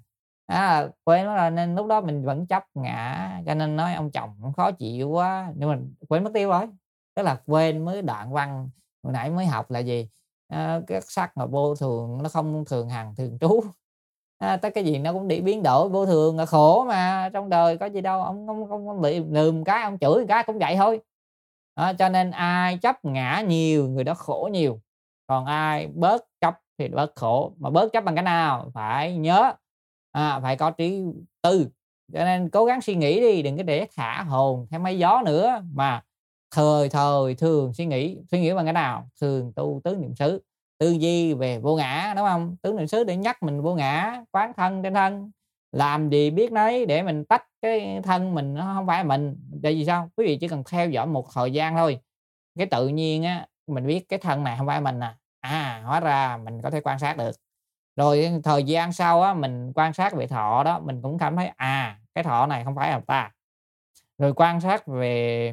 Speaker 1: Quên mất rồi, nên lúc đó mình vẫn chấp ngã, cho nên nói ông chồng cũng khó chịu quá, nhưng mà quên mất tiêu rồi. Tức là quên mới đoạn văn hồi nãy mới học là gì? Các sắc mà vô thường nó không thường hằng thường trú. Tới cái gì nó cũng đi biến đổi, vô thường là khổ mà, trong đời có gì đâu, ông không bị lườm cái, ông chửi cái cũng vậy thôi. Cho nên ai chấp ngã nhiều người đó khổ nhiều, còn ai bớt chấp thì bớt khổ. Mà bớt chấp bằng cái nào? Phải nhớ, phải có trí tư. Cho nên cố gắng suy nghĩ đi, đừng có để thả hồn theo mây gió nữa, mà thời thường suy nghĩ bằng cái nào? Thường tu tứ niệm xứ, tư duy về vô ngã, đúng không? Tứ niệm xứ để nhắc mình vô ngã, quán thân trên thân, làm gì biết nấy, để mình tách cái thân mình nó không phải là mình. Tại vì sao? Quý vị chỉ cần theo dõi một thời gian thôi, cái tự nhiên á, mình biết cái thân này không phải mình hóa ra mình có thể quan sát được. Rồi thời gian sau á, mình quan sát về thọ đó, mình cũng cảm thấy cái thọ này không phải là ta. Rồi quan sát về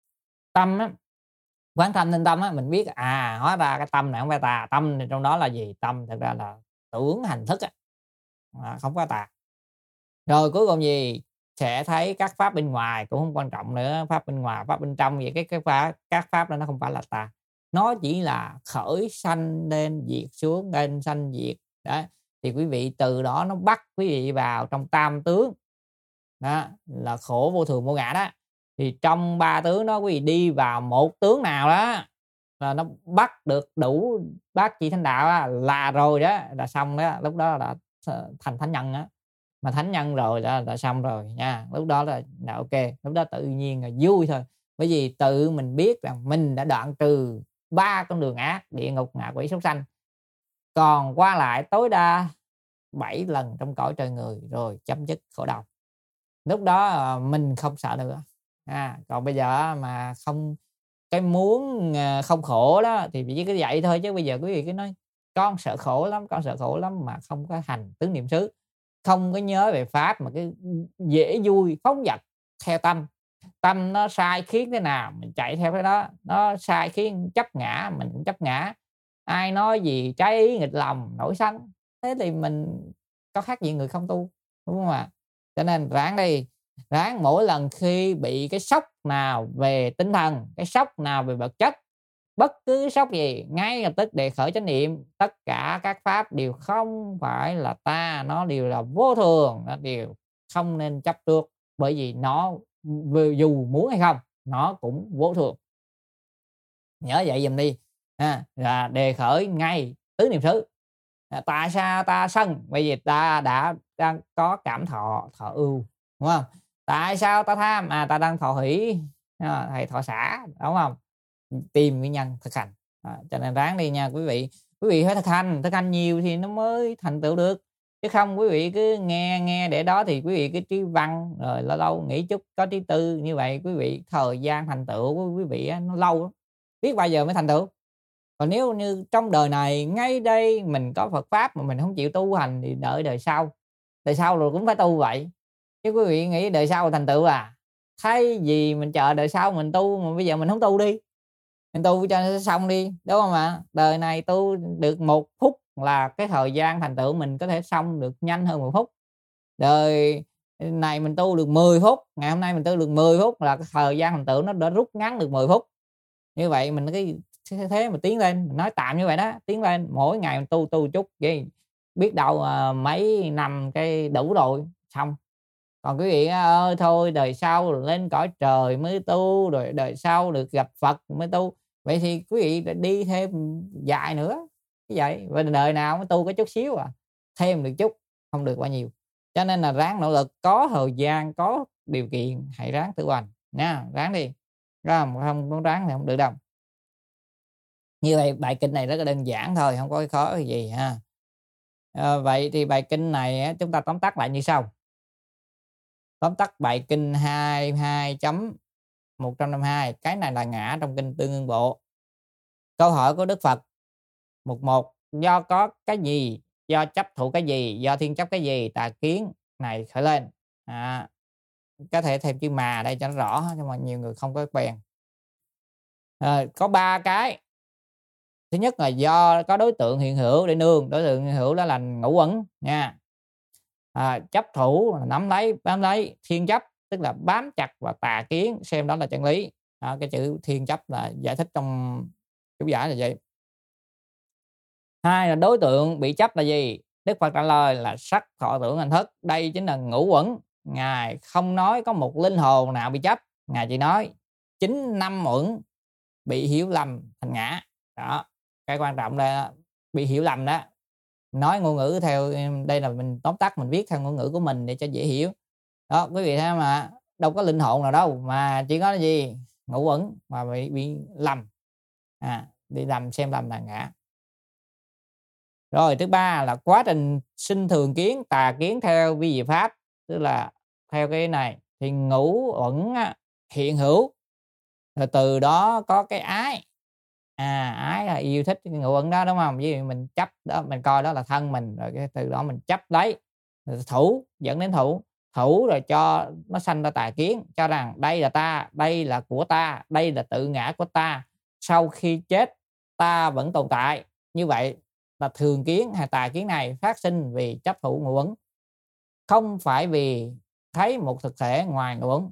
Speaker 1: tâm á, quán tâm lên tâm á, mình biết hóa ra cái tâm này không phải ta. Tâm trong đó là gì? Tâm thực ra là tưởng hành thức không có ta. Rồi cuối cùng gì? Sẽ thấy các pháp bên ngoài cũng không quan trọng nữa, pháp bên ngoài, pháp bên trong, vậy các pháp đó nó không phải là ta. Nó chỉ là khởi sanh lên diệt xuống, lên sanh diệt. Đó. Thì quý vị từ đó nó bắt quý vị vào trong tam tướng. Đó là khổ vô thường vô ngã đó. Thì trong ba tướng đó quý vị đi vào một tướng nào đó là nó bắt được đủ bát chi thánh đạo là rồi đó, là xong đó, lúc đó là thành thánh nhân á. Mà thánh nhân rồi là xong rồi nha. Lúc đó là ok, lúc đó tự nhiên là vui thôi. Bởi vì tự mình biết rằng mình đã đoạn trừ 3 con đường ác: địa ngục, ngạ quỷ, súc sanh, còn qua lại tối đa 7 lần trong cõi trời người, rồi chấm dứt khổ đau. Lúc đó mình không sợ nữa. Còn bây giờ mà không, cái muốn không khổ đó thì chỉ cứ vậy thôi. Chứ bây giờ quý vị cứ nói con sợ khổ lắm mà không có hành tứ niệm xứ, không có nhớ về pháp, mà cái dễ vui phóng dật theo tâm. Tâm nó sai khiến thế nào mình chạy theo cái đó, nó sai khiến chấp ngã mình cũng chấp ngã, ai nói gì trái ý nghịch lòng nổi sân. Thế thì mình có khác gì người không tu, đúng không ạ? Cho nên ráng mỗi lần khi bị cái sốc nào về tinh thần, cái sốc nào về vật chất, bất cứ sốc gì, ngay lập tức đề khởi chánh niệm. Tất cả các pháp đều không phải là ta, nó đều là vô thường, nó đều không nên chấp trước, bởi vì nó dù muốn hay không nó cũng vô thường. Nhớ vậy dùm đi là đề khởi ngay tứ niệm xứ. Tại sao ta sân? Bởi vì ta đang có cảm thọ ưu, đúng không? Tại sao ta tham? Ta đang thọ hỷ hay thọ xả, đúng không? Tìm nguyên nhân thực hành. Cho nên ráng đi nha quý vị. Quý vị phải thực hành nhiều thì nó mới thành tựu được. Chứ không quý vị cứ nghe để đó thì quý vị cứ trí văn, rồi lâu lâu nghĩ chút có trí tư, như vậy quý vị thời gian thành tựu của quý vị nó lâu lắm, biết bao giờ mới thành tựu. Còn nếu như trong đời này ngay đây mình có Phật pháp mà mình không chịu tu hành thì đợi đời sau rồi cũng phải tu vậy. Chứ quý vị nghĩ đời sau thành tựu thay vì mình chờ đời sau mình tu, mà bây giờ mình không tu đi, mình tu cho nó xong đi, đúng không ạ? Đời này tu được 1 phút là cái thời gian thành tựu mình có thể xong được nhanh hơn 1 phút. Đời này mình tu được 10 phút, ngày hôm nay mình tu được 10 phút là cái thời gian thành tựu nó đã rút ngắn được 10 phút. Như vậy mình cái thế mà tiến lên, mình nói tạm như vậy đó, tiến lên mỗi ngày mình tu chút vậy, biết đâu mấy năm cái đủ rồi xong. Còn quý vị ơi thôi đời sau lên cõi trời mới tu, rồi đời sau được gặp Phật mới tu, vậy thì quý vị đi thêm dài nữa như vậy. Và đời nào mới tu có chút xíu thêm được chút, không được bao nhiêu. Cho nên là ráng nỗ lực, có thời gian có điều kiện hãy ráng tu hành nha, ráng đi, không muốn ráng thì không được đâu. Như vậy bài kinh này rất là đơn giản thôi, không có khó gì ha. Vậy thì bài kinh này chúng ta tóm tắt lại như sau. Tóm tắt bài kinh 22.152, cái này là ngã trong kinh Tương Ưng Bộ. Câu hỏi của Đức Phật: mục 1, do có cái gì, do chấp thụ cái gì, do thiên chấp cái gì, tà kiến này khởi lên. Có thể thêm chữ mà đây cho nó rõ, nhưng mà nhiều người không có quen. Có 3 cái. Thứ nhất là do có đối tượng hiện hữu để nương, đối tượng hiện hữu đó là ngũ uẩn nha. Chấp thủ là nắm lấy, bám lấy, thiên chấp tức là bám chặt vào tà kiến, xem đó là chân lý. Cái chữ thiên chấp là giải thích trong chú giải là vậy. Hai là đối tượng bị chấp là gì? Đức Phật trả lời là sắc, thọ, tưởng, hành thức. Đây chính là ngũ uẩn. Ngài không nói có một linh hồn nào bị chấp, Ngài chỉ nói chính 5 uẩn bị hiểu lầm thành ngã. Đó, cái quan trọng là bị hiểu lầm đó. Nói ngôn ngữ theo đây là mình tóm tắt, mình viết theo ngôn ngữ của mình để cho dễ hiểu. Đó, quý vị thấy mà đâu có linh hồn nào đâu, mà chỉ có cái gì? Ngũ uẩn mà bị lầm. Bị lầm, xem lầm là ngã. Rồi thứ ba là quá trình sinh thường kiến, tà kiến theo vi diệu pháp, tức là theo cái này thì ngũ uẩn hiện hữu, rồi từ đó có cái ái. Ái là yêu thích cái ngũ uẩn đó, đúng không? Ví dụ mình chấp đó, mình coi đó là thân mình, rồi cái từ đó mình chấp lấy, rồi thủ dẫn đến thủ rồi cho nó sanh ra tà kiến, cho rằng đây là ta, đây là của ta, đây là tự ngã của ta, sau khi chết ta vẫn tồn tại. Như vậy là thường kiến hay tà kiến này phát sinh vì chấp thủ ngũ uẩn, không phải vì thấy một thực thể ngoài ngũ uẩn.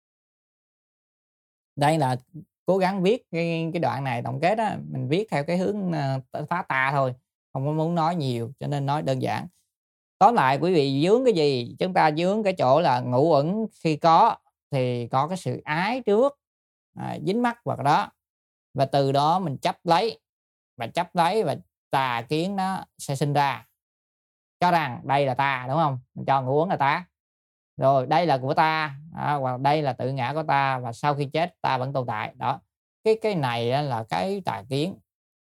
Speaker 1: Đây là cố gắng viết cái đoạn này tổng kết á, mình viết theo cái hướng phá tà thôi, không có muốn nói nhiều cho nên nói đơn giản. Tóm lại quý vị vướng cái gì? Chúng ta vướng cái chỗ là ngũ uẩn khi có thì có cái sự ái trước, dính mắc vào đó, và từ đó mình chấp lấy và tà kiến nó sẽ sinh ra, cho rằng đây là ta, đúng không? Mình cho ngũ uẩn là ta, rồi đây là của ta, hoặc đây là tự ngã của ta, và sau khi chết ta vẫn tồn tại. Đó, cái này là cái tà kiến.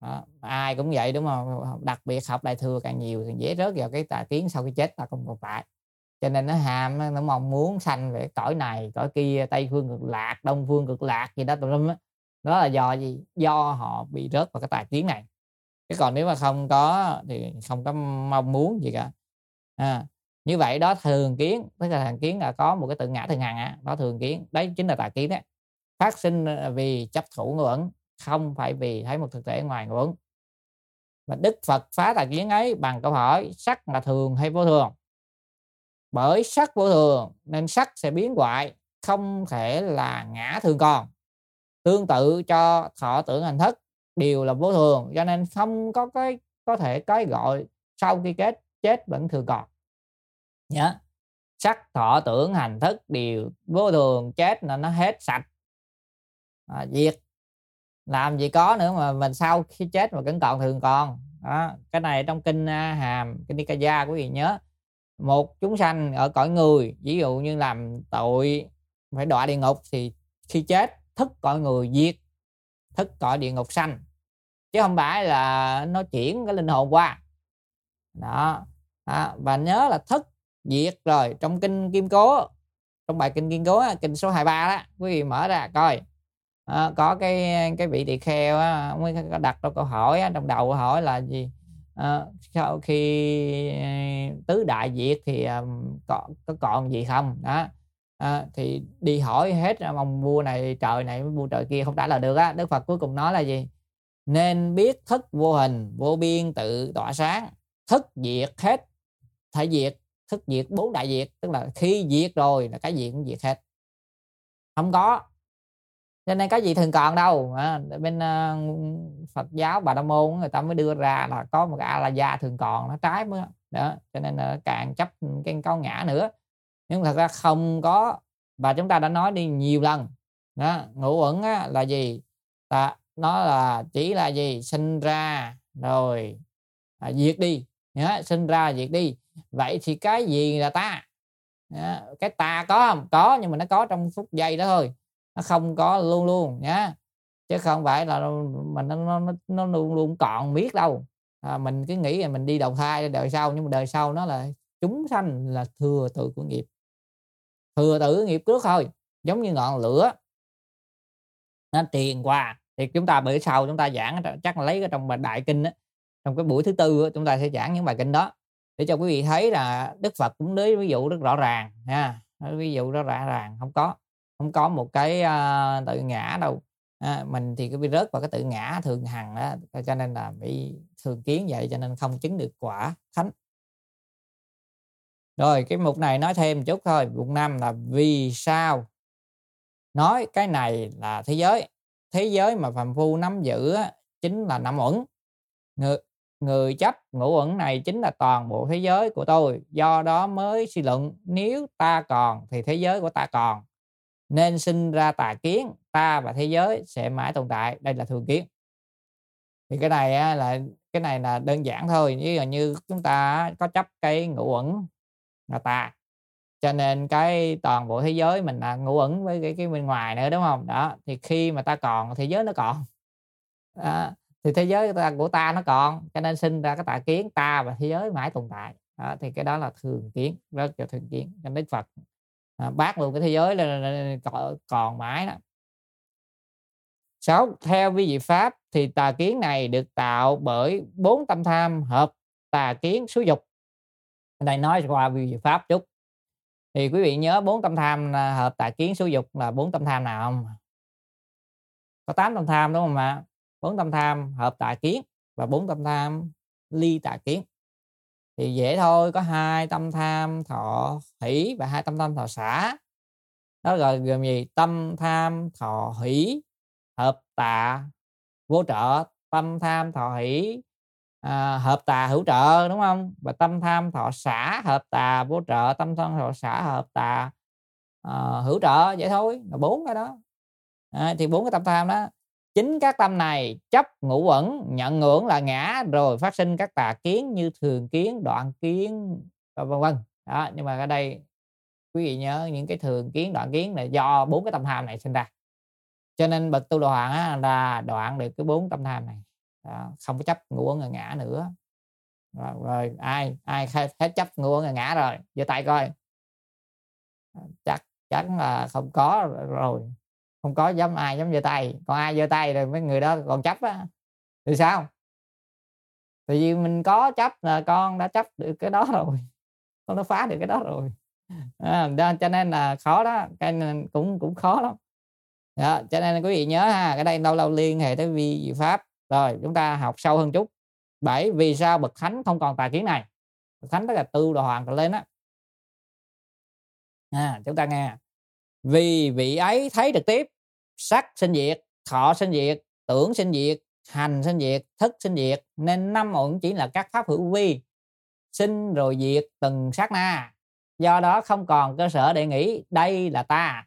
Speaker 1: Ai cũng vậy, đúng không? Đặc biệt học Đại Thừa càng nhiều thì dễ rớt vào cái tà kiến sau khi chết ta không tồn tại. Cho nên nó ham, nó mong muốn sanh về cõi này cõi kia, Tây phương cực lạc, Đông phương cực lạc gì đó tùm lum á. Đó là do gì? Do họ bị rớt vào cái tà kiến này. Chứ còn nếu mà không có thì không có mong muốn gì cả. Như vậy đó, thường kiến, tức là thường kiến là có một cái tự ngã thường hằng đó, thường kiến đấy chính là tà kiến đấy, phát sinh vì chấp thủ ngũ uẩn, không phải vì thấy một thực thể ngoài ngũ uẩn. Và Đức Phật phá tà kiến ấy bằng câu hỏi sắc là thường hay vô thường. Bởi sắc vô thường nên sắc sẽ biến hoại, không thể là ngã thường còn. Tương tự cho thọ tưởng hành thức đều là vô thường, cho nên không có thể cái gọi sau khi chết vẫn thường còn. Nhớ, sắc thọ tưởng hành thức đều vô thường, chết là nó hết sạch, diệt, làm gì có nữa mà mình sau khi chết mà vẫn còn thường còn. Đó, cái này trong kinh Hàm, kinh Nikaya quý vị nhớ. Một chúng sanh ở cõi người, ví dụ như làm tội phải đọa địa ngục, thì khi chết thức cõi người diệt, thức cõi địa ngục sanh, chứ không phải là nó chuyển cái linh hồn qua. Đó, và nhớ là thức diệt rồi. Trong kinh Kim Cố, trong bài kinh Kim Cố, kinh số 23 đó, quý vị mở ra coi, có cái vị tỳ kheo mới đặt ra câu hỏi trong đầu, hỏi là gì? Sau khi tứ đại diệt thì có còn gì không? Đó, thì đi hỏi hết ông vua này trời này vua trời kia không trả lời được á. Đức Phật cuối cùng nói là gì? Nên biết thức vô hình vô biên tự tỏa sáng, thức diệt hết thể diệt, thức diệt 4 đại diệt, tức là khi diệt rồi là cái gì cũng diệt hết, không có. Cho nên cái gì thường còn đâu. Bên Phật giáo Bà La Môn người ta mới đưa ra là có một cái A-la-gia thường còn, nó trái mới đó. Cho nên là càng chấp cái câu ngã nữa, nhưng thật ra không có. Và chúng ta đã nói đi nhiều lần đó, ngũ uẩn là gì? Nó là chỉ là gì? Sinh ra rồi diệt đi. Sinh ra diệt đi. Vậy thì cái gì là ta? Cái ta có không? Có, nhưng mà nó có trong phút giây đó thôi, nó không có luôn luôn nhá, chứ không phải là mình nó luôn luôn còn biết đâu. Mình cứ nghĩ là mình đi đầu thai đời sau, nhưng mà đời sau nó là chúng sanh là thừa tự của nghiệp, thừa tự nghiệp trước thôi, giống như ngọn lửa nó truyền qua. Thì chúng ta bữa sau chúng ta giảng chắc là lấy cái trong đại kinh á, trong cái buổi thứ tư chúng ta sẽ giảng những bài kinh đó để cho quý vị thấy là Đức Phật cũng lấy ví dụ rất rõ ràng nha, ví dụ rất rõ ràng, không có một cái tự ngã đâu. Mình thì cứ bị rớt vào cái tự ngã thường hằng đó, cho nên là bị thường kiến vậy, cho nên không chứng được quả thánh. Rồi cái mục này nói thêm một chút thôi. Mục 5 là vì sao nói cái này là thế giới. Thế giới mà phàm phu nắm giữ chính là năm uẩn. Người chấp ngũ uẩn này chính là toàn bộ thế giới của tôi. Do đó mới suy luận nếu ta còn thì thế giới của ta còn, nên sinh ra tà kiến, ta và thế giới sẽ mãi tồn tại. Đây là thường kiến. Thì cái này là đơn giản thôi. Như chúng ta có chấp cái ngũ uẩn là tà, cho nên cái toàn bộ thế giới mình là ngũ uẩn với cái bên ngoài nữa, đúng không? Đó, thì khi mà ta còn, thế giới nó còn. Thì thế giới của ta nó còn, cho nên sinh ra cái tà kiến, ta và thế giới mãi tồn tại. Thì cái đó là thường kiến, rất là thường kiến. Cho nên Đức Phật bác luôn cái thế giới là còn mãi đó. 6. Theo vi diệu pháp thì tà kiến này được tạo bởi 4 tâm tham hợp tà kiến xúi dục. Ở đây nói qua vi diệu pháp chút. Thì quý vị nhớ 4 tâm tham hợp tà kiến xúi dục là 4 tâm tham nào không? Có 8 tâm tham đúng không ạ? 4 tâm tham hợp tà kiến và 4 tâm tham ly tà kiến. Thì dễ thôi, có 2 tâm tham thọ hỷ và 2 tâm tham thọ xả. Đó là gồm gì? Tâm tham thọ hỷ hợp tà vô trợ, tâm tham thọ hỷ hợp tà hữu trợ, đúng không? Và tâm tham thọ xả hợp tà vô trợ, tâm tham thọ xả hợp tà hữu trợ. Vậy thôi, là 4 cái đó. Thì 4 cái tâm tham đó, chính các tâm này chấp ngũ uẩn, nhận ngưỡng là ngã, rồi phát sinh các tà kiến như thường kiến, đoạn kiến, vân vân. Đó, nhưng mà ở đây quý vị nhớ những cái thường kiến, đoạn kiến là do 4 cái tâm tham này sinh ra. Cho nên bậc tu đồ hoàng là đoạn được cái 4 tâm tham này. Đó, không có chấp ngũ uẩn là ngã nữa. Rồi ai hết chấp ngũ uẩn là ngã rồi, giơ tay coi. Chắc chắn là không có rồi. Không có ai dám giơ tay. Còn ai giơ tay rồi mấy người đó còn chấp á thì sao? Tại vì mình có chấp là con đã chấp được cái đó rồi, con đã phá được cái đó rồi. Cho nên là khó đó, cái nên cũng khó lắm. Đó, cho nên quý vị nhớ ha, cái đây lâu liên hệ tới vi diệu pháp. Rồi chúng ta học sâu hơn chút. 7. Vì sao bậc thánh không còn tà kiến này? Bậc thánh tức là tu đồ hoàng trở lên á. Chúng ta nghe. Vì vị ấy thấy trực tiếp sắc sinh diệt, thọ sinh diệt, tưởng sinh diệt, hành sinh diệt, thức sinh diệt, nên 5 uẩn chỉ là các pháp hữu vi, sinh rồi diệt từng sát na. Do đó không còn cơ sở để nghĩ đây là ta.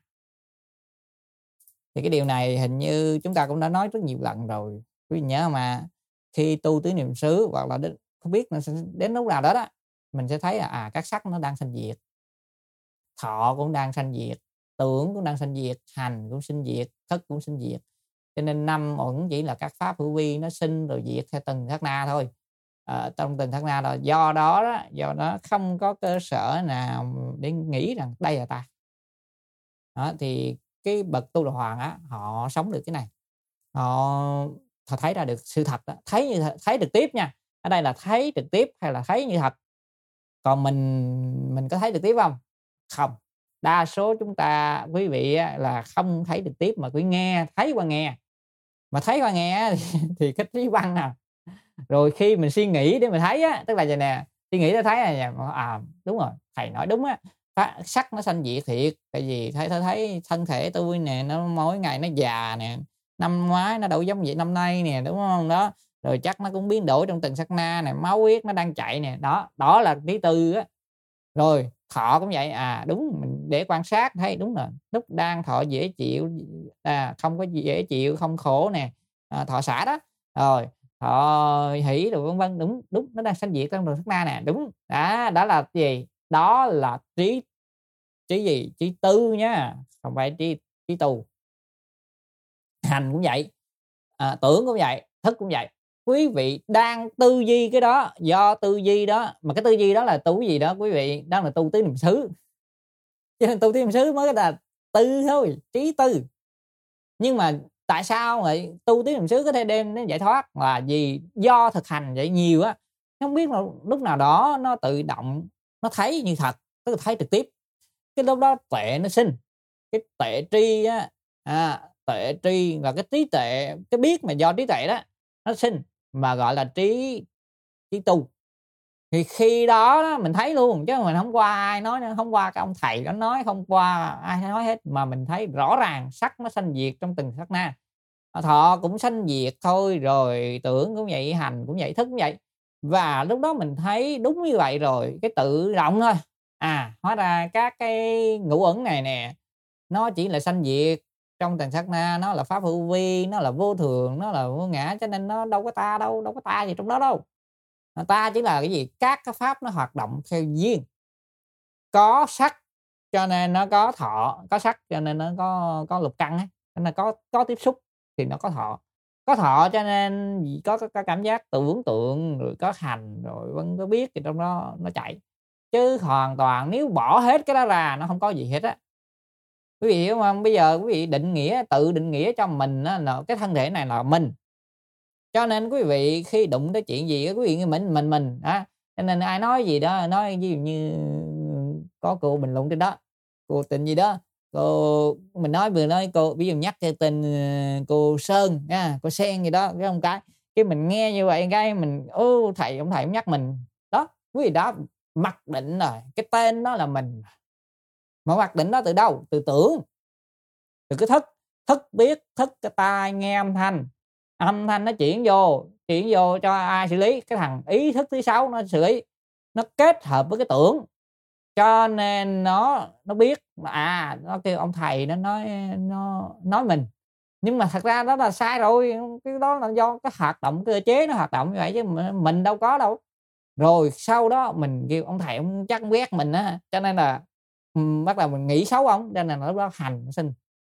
Speaker 1: Thì cái điều này hình như chúng ta cũng đã nói rất nhiều lần rồi, quý vị nhớ mà. Khi tu tứ niệm xứ hoặc là không biết đến lúc nào đó đó, mình sẽ thấy là các sắc nó đang sinh diệt, thọ cũng đang sinh diệt, tưởng cũng đang sinh diệt, hành cũng sinh diệt, thức cũng sinh diệt. Cho nên 5 uẩn chỉ là các pháp hữu vi, nó sinh rồi diệt theo từng sát na thôi. Trong từng sát na đó, do đó không có cơ sở nào để nghĩ rằng đây là ta. Đó, thì cái bậc tu đồ hoàng họ sống được cái này, họ thấy ra được sự thật đó. Thấy trực tiếp nha. Ở đây là thấy trực tiếp hay là thấy như thật. Còn mình có thấy trực tiếp không? Không. Đa số chúng ta, quý vị là không thấy trực tiếp mà cứ nghe, thấy qua nghe. Mà thấy qua nghe thì cái trí văn nào. Rồi khi mình suy nghĩ để mình thấy tức là vậy nè, suy nghĩ để thấy là đúng rồi, thầy nói đúng á. Sắc nó sanh diệt thiệt, tại vì thấy thân thể tôi nè, nó mỗi ngày nó già nè, năm ngoái nó đâu giống vậy năm nay nè, đúng không? Đó, rồi chắc nó cũng biến đổi trong từng sát na nè, máu huyết nó đang chạy nè, đó là lý tư á. Rồi thọ cũng vậy, đúng, mình để quan sát thấy đúng rồi, lúc đang thọ dễ chịu, không có dễ chịu, không khổ nè, thọ xả đó. Rồi thọ hỷ rồi vân vân, đúng nó đang sanh diệt trong đường sát na nè, đúng. Đó là gì? Đó là trí gì? Trí tư nha, không phải trí tu. Hành cũng vậy, tưởng cũng vậy, thức cũng vậy. Quý vị đang tư duy cái đó, do tư duy đó, mà cái tư duy đó là tu cái gì đó quý vị, đó là tu tứ niệm xứ. Cho nên tu tứ niệm xứ mới là tư thôi, trí tư. Nhưng mà tại sao vậy? Tu tứ niệm xứ có thể đem đến giải thoát là vì do thực hành vậy nhiều á, không biết lúc nào đó nó tự động nó thấy như thật, tức là thấy trực tiếp. Cái lúc đó tuệ nó sinh, cái tuệ tri tuệ tri là cái trí tuệ, cái biết mà do trí tuệ đó nó sinh, mà gọi là trí tu. Thì khi đó mình thấy luôn, chứ mình không qua ai nói, không qua cái ông thầy đó nói, không qua ai nói hết, mà mình thấy rõ ràng sắc nó sanh diệt trong từng sát na. Thọ cũng sanh diệt thôi, rồi tưởng cũng vậy, hành cũng vậy, thức cũng vậy. Và lúc đó mình thấy đúng như vậy rồi, cái tự động thôi. Hóa ra các cái ngũ ẩn này nè, nó chỉ là sanh diệt trong từng sát na, nó là pháp hữu vi, nó là vô thường, nó là vô ngã, cho nên nó đâu có ta đâu, đâu có ta gì trong đó đâu. Ta chỉ là cái gì? Các cái pháp nó hoạt động theo duyên. Có sắc cho nên nó có thọ, có sắc cho nên nó có lục căn ấy, cho nên có tiếp xúc thì nó có thọ. Có thọ cho nên có cảm giác tưởng tượng, rồi có hành, rồi vẫn có biết thì trong đó nó chạy. Chứ hoàn toàn nếu bỏ hết cái đó ra nó không có gì hết á. Quý vị hiểu không? Bây giờ quý vị tự định nghĩa cho mình á, là cái thân thể này là mình. Cho nên quý vị khi đụng tới chuyện gì quý vị nghĩ mình á. Cho nên ai nói gì đó, nói ví dụ như có cô bình luận trên đó, cô tình gì đó, mình vừa nói cô, ví dụ nhắc cái tên cô Sơn nha, cô Sen gì đó, cái mình nghe như vậy cái mình ông thầy ông nhắc mình đó, quý vị đó mặc định rồi, cái tên đó là mình. Mà mặc định đó từ đâu? Từ tưởng, từ cái thức biết, thức cái tai nghe âm thanh nó chuyển vô cho ai xử lý? Cái thằng ý thức thứ 6 nó xử lý, nó kết hợp với cái tưởng, cho nên nó biết nó kêu ông thầy nó nói mình. Nhưng mà thật ra đó là sai rồi, cái đó là do cái hoạt động cơ chế nó hoạt động như vậy, chứ mình đâu có đâu. Rồi sau đó mình kêu ông thầy ông chắc ghét mình á, cho nên là bắt đầu mình nghĩ xấu ông, cho nên là lúc đó hành sinh.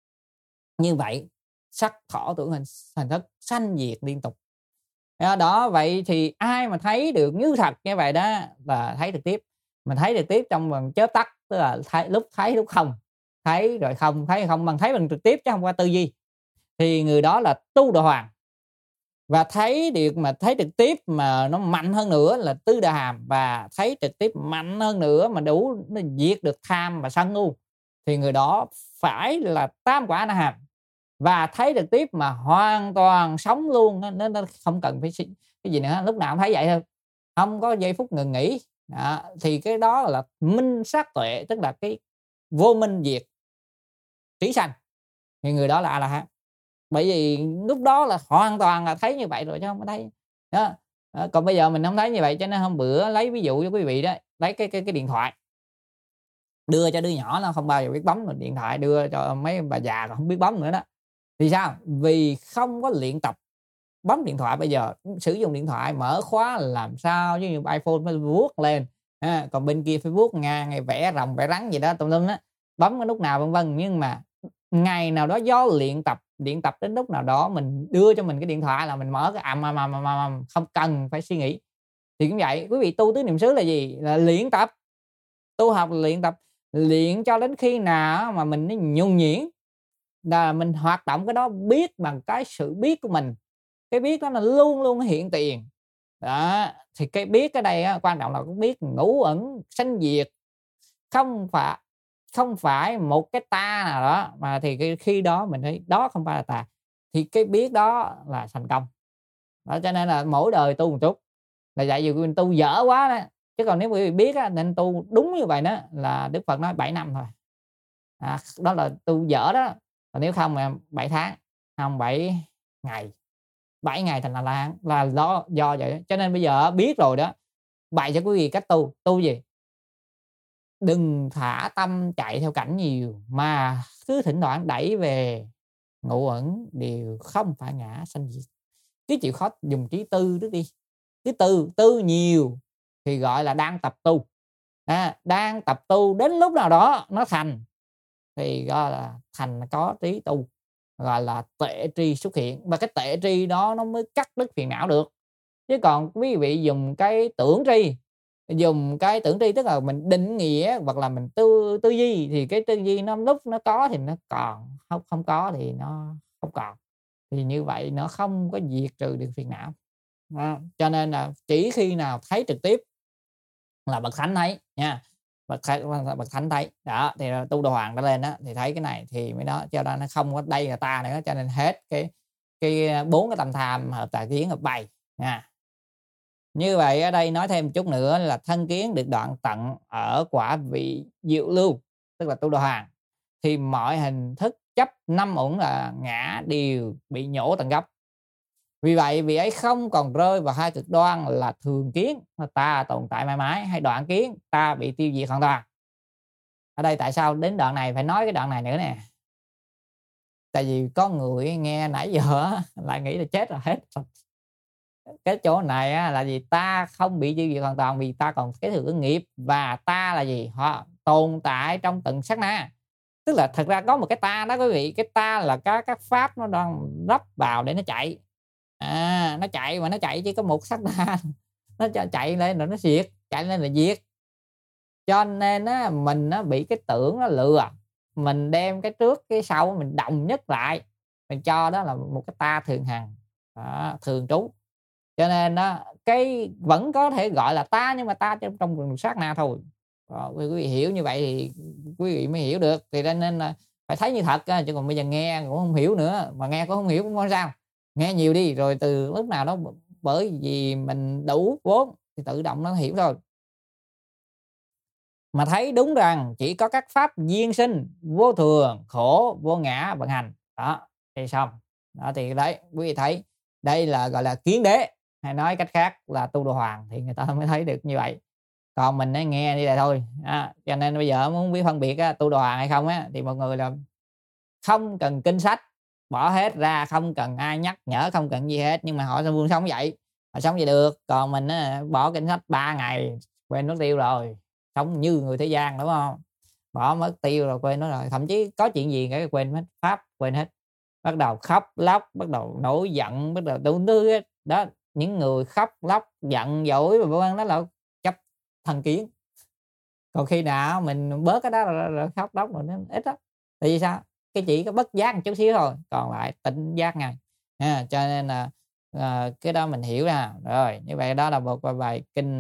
Speaker 1: Như vậy sắc thọ tưởng hành thức sanh diệt liên tục đó. Vậy thì ai mà thấy được như thật như vậy đó là thấy trực tiếp. Mình thấy trực tiếp trong bằng chớp tắt, tức là lúc thấy lúc không, thấy rồi không, thấy không, bằng thấy bằng trực tiếp chứ không qua tư duy, thì người đó là tu đà hoàng. Và thấy được mà thấy trực tiếp mà nó mạnh hơn nữa là tứ đà hàm, và thấy trực tiếp mạnh hơn nữa mà đủ nó diệt được tham và sân ngu, thì người đó phải là tam quả A Na Hàm. Và thấy trực tiếp mà hoàn toàn sống luôn, nó không cần phải cái gì nữa, lúc nào cũng thấy vậy thôi, không có giây phút ngừng nghỉ. Thì cái đó là minh sát tuệ, tức là cái vô minh diệt trí sanh, thì người đó là A La Hán. Bởi vì lúc đó là hoàn toàn là thấy như vậy rồi chứ không có thấy đó. Còn bây giờ mình không thấy như vậy, cho nên hôm bữa lấy ví dụ cho quý vị đó, lấy cái điện thoại đưa cho đứa nhỏ nó không bao giờ biết bấm, rồi điện thoại đưa cho mấy bà già còn không biết bấm nữa đó. Vì sao? Vì không có luyện tập bấm điện thoại. Bây giờ sử dụng điện thoại mở khóa làm sao chứ, như iPhone phải vuốt lên, còn bên kia phải vuốt ngày vẽ rồng vẽ rắn gì đó tùm lum đó, bấm cái nút nào vân vân. Nhưng mà ngày nào đó do luyện tập đến lúc nào đó mình đưa cho mình cái điện thoại là mình mở cái không cần phải suy nghĩ. Thì cũng vậy, quý vị tu tứ niệm xứ là gì? Là luyện tập, tu học là luyện tập, luyện cho đến khi nào mà mình nó nhuần nhuyễn, là mình hoạt động cái đó biết bằng cái sự biết của mình. Cái biết đó là luôn luôn hiện tiền đó. Thì cái biết ở đây á, quan trọng là cũng biết ngũ ẩn sanh diệt, không phải một cái ta nào đó, mà thì khi đó mình thấy đó không phải là ta, thì cái biết đó là thành công đó. Cho nên là mỗi đời tu một chút là vậy, dù mình tu dở quá đó. Chứ còn nếu quý vị biết á, nên tu đúng như vậy đó, là Đức Phật nói 7 năm thôi. Đó là tu dở đó. Còn nếu không mà 7 tháng, không 7 ngày, 7 ngày thành La Hán, là do vậy đó. Cho nên bây giờ biết rồi đó, bày cho quý vị cách tu gì? Đừng thả tâm chạy theo cảnh nhiều, mà cứ thỉnh thoảng đẩy về ngũ ẩn đều không phải ngã sanh diệt. Cứ chịu khó dùng trí tư trước đi. Cứ tư nhiều thì gọi là đang tập tu. Đang tập tu đến lúc nào đó nó thành, thì gọi là thành có trí tu, gọi là tuệ tri xuất hiện. Và cái tuệ tri đó nó mới cắt đứt phiền não được. Chứ còn quý vị dùng cái tưởng tri, tức là mình định nghĩa hoặc là mình tư duy, thì cái tư duy nó lúc nó có thì nó còn, không có thì nó không còn. Thì như vậy nó không có diệt trừ được phiền não. Cho nên là chỉ khi nào thấy trực tiếp là bậc thánh thấy nha, bậc thánh thấy đó, thì tu đồ hoàng đã lên đó thì thấy cái này thì mới đó. Cho nên nó không có đây là ta nữa. Cho nên hết cái 4 cái tâm tham hợp tà kiến hợp bày nha. Như vậy ở đây nói thêm một chút nữa là thân kiến được đoạn tận ở quả vị diệu lưu, tức là tu đà hoàng, thì mọi hình thức chấp 5 uẩn là ngã đều bị nhổ tận gốc. Vì vậy vị ấy không còn rơi vào hai cực đoan là thường kiến ta tồn tại mãi mãi, hay đoạn kiến ta bị tiêu diệt hoàn toàn. Ở đây tại sao đến đoạn này phải nói cái đoạn này nữa nè? Tại vì có người nghe nãy giờ lại nghĩ là chết rồi, hết rồi. Cái chỗ này là gì? Ta không bị tiêu diệt hoàn toàn vì ta còn cái thừa nghiệp, và ta là gì? Họ tồn tại trong từng sát na. Tức là thật ra có một cái ta đó quý vị, cái ta là các pháp nó đang lắp vào để nó chạy. Nó chạy mà nó chạy chỉ có một sát na, nó chạy lên rồi nó diệt, chạy lên là diệt. Cho nên mình bị cái tưởng nó lừa, mình đem cái trước cái sau mình đồng nhất lại, mình cho đó là một cái ta thường hằng, thường trú. Cho nên cái vẫn có thể gọi là ta, nhưng mà ta trong một sát na thôi. Quý vị hiểu như vậy thì quý vị mới hiểu được. Thì nên là phải thấy như thật, chứ còn bây giờ nghe cũng không hiểu nữa, mà nghe cũng không hiểu cũng không sao. Nghe nhiều đi, rồi từ lúc nào đó bởi vì mình đủ vốn thì tự động nó hiểu thôi. Mà thấy đúng rằng chỉ có các pháp duyên sinh, vô thường, khổ, vô ngã vận hành. Đó, thì xong. Đó thì đấy, quý vị thấy đây là gọi là kiến đế, hay nói cách khác là tu đà hoàng, thì người ta mới thấy được như vậy. Còn mình nghe như vậy thôi. Cho nên bây giờ muốn biết phân biệt tu đà hoàng hay không thì mọi người là không cần kinh sách, bỏ hết ra, không cần ai nhắc nhở, không cần gì hết, nhưng mà họ luôn sống vậy, họ sống vậy được. Còn mình bỏ kinh sách 3 ngày quên mất tiêu rồi, sống như người thế gian, đúng không? Bỏ mất tiêu rồi, quên nó rồi, thậm chí có chuyện gì cái quên hết, pháp quên hết, bắt đầu khóc lóc, bắt đầu nổi giận, bắt đầu đủ thứ hết đó. Những người khóc lóc giận dỗi và vân vân đó là chấp thần kiến. Còn khi nào mình bớt cái đó rồi khóc lóc rồi nó ít lắm. Tại vì sao? Cái chỉ có bất giác một chút xíu thôi, còn lại tỉnh giác ngay. Cho nên là cái đó mình hiểu ra rồi. Như vậy đó là một bài kinh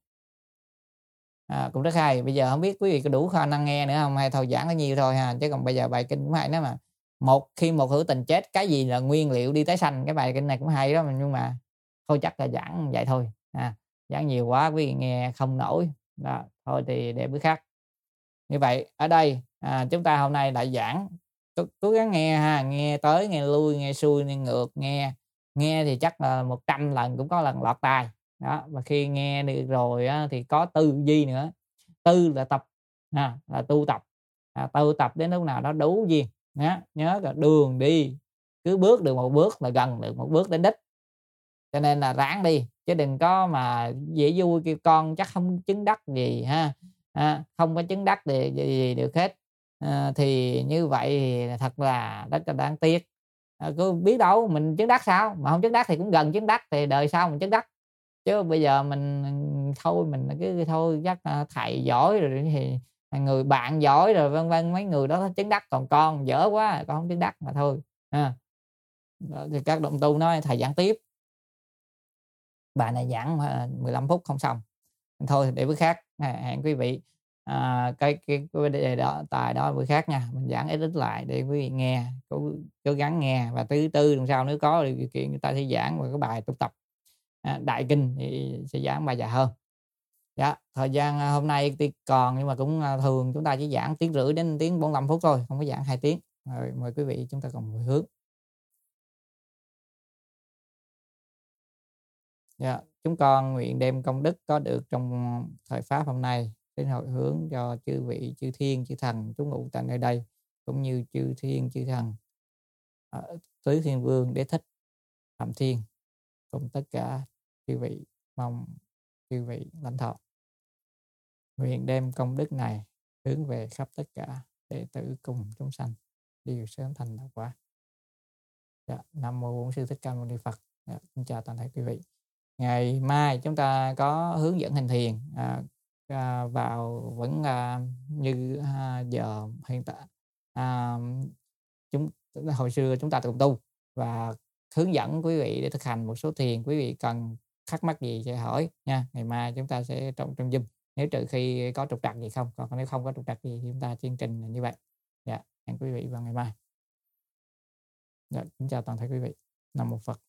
Speaker 1: cũng rất hay. Bây giờ không biết quý vị có đủ khả năng nghe nữa không, hay thôi giảng có nhiều thôi ha. Chứ còn bây giờ bài kinh cũng hay đó mà. Khi một hữu tình chết, cái gì là nguyên liệu đi tái sanh. Cái bài kinh này cũng hay đó, nhưng mà thôi chắc là giảng vậy thôi. Giảng nhiều quá quý vị nghe không nổi đó, thôi thì để bữa khác. Như vậy ở đây chúng ta hôm nay lại giảng, cố gắng nghe ha, nghe tới nghe lui, nghe xuôi nghe ngược, nghe thì chắc là 100 lần cũng có lần lọt tai đó. Và khi nghe được rồi thì có tư duy nữa. Tư là tập, là tu tập, tu tập đến lúc nào đó đủ duyên. Nhớ là đường đi cứ bước được một bước là gần được một bước đến đích. Cho nên là ráng đi, chứ đừng có mà dễ vui kêu con chắc không chứng đắc gì ha. Không có chứng đắc gì được hết. Thì như vậy thì thật là rất là đáng tiếc. Cứ biết đâu mình chứng đắc sao, mà không chứng đắc thì cũng gần chứng đắc, thì đời sau mình chứng đắc. Chứ bây giờ mình thôi, mình cứ thôi chắc thầy giỏi rồi thì người bạn giỏi rồi vân vân, mấy người đó chứng đắc, còn con dở quá con không chứng đắc mà thôi. Thì các đồng tu nói thầy giảng tiếp, bài này giảng 15 phút không xong, thôi để bữa khác. Hẹn quý vị cái đề đó tài đó bữa khác nha, mình giảng ít lại để quý vị nghe, cố gắng nghe, và thứ tư lần sau nếu có điều kiện người ta sẽ giảng về cái bài tu tập đại kinh thì sẽ giảng bài dài hơn. Thời gian hôm nay còn, nhưng mà cũng thường chúng ta chỉ giảng tiếng rưỡi đến tiếng 45 phút thôi, không có giảng 2 tiếng. Rồi mời quý vị chúng ta cùng hồi hướng. Chúng con nguyện đem công đức có được trong thời pháp hôm nay đến hồi hướng cho chư vị chư thiên chư thần trú ngụ tại nơi đây, cũng như chư thiên chư thần tứ thiên vương Đế Thích Phạm Thiên cùng tất cả chư vị, mong chư vị lãnh thọ. Nguyện đem công đức này hướng về khắp tất cả đệ tử cùng chúng sanh đều sớm thành đạo quả. Nam mô Bổn Sư Thích Ca Mâu Ni Phật. Xin chào toàn thể quý vị. Ngày mai chúng ta có hướng dẫn hành thiền vào vẫn như giờ hiện tại. Hồi xưa chúng ta cùng tu và hướng dẫn quý vị để thực hành một số thiền. Quý vị cần thắc mắc gì sẽ hỏi nha. Ngày mai chúng ta sẽ trong Zoom, nếu trừ khi có trục trặc gì không, còn nếu không có trục trặc gì thì chúng ta chương trình là như vậy. Hẹn quý vị vào ngày mai. Xin chào toàn thể quý vị. Nam mô Phật.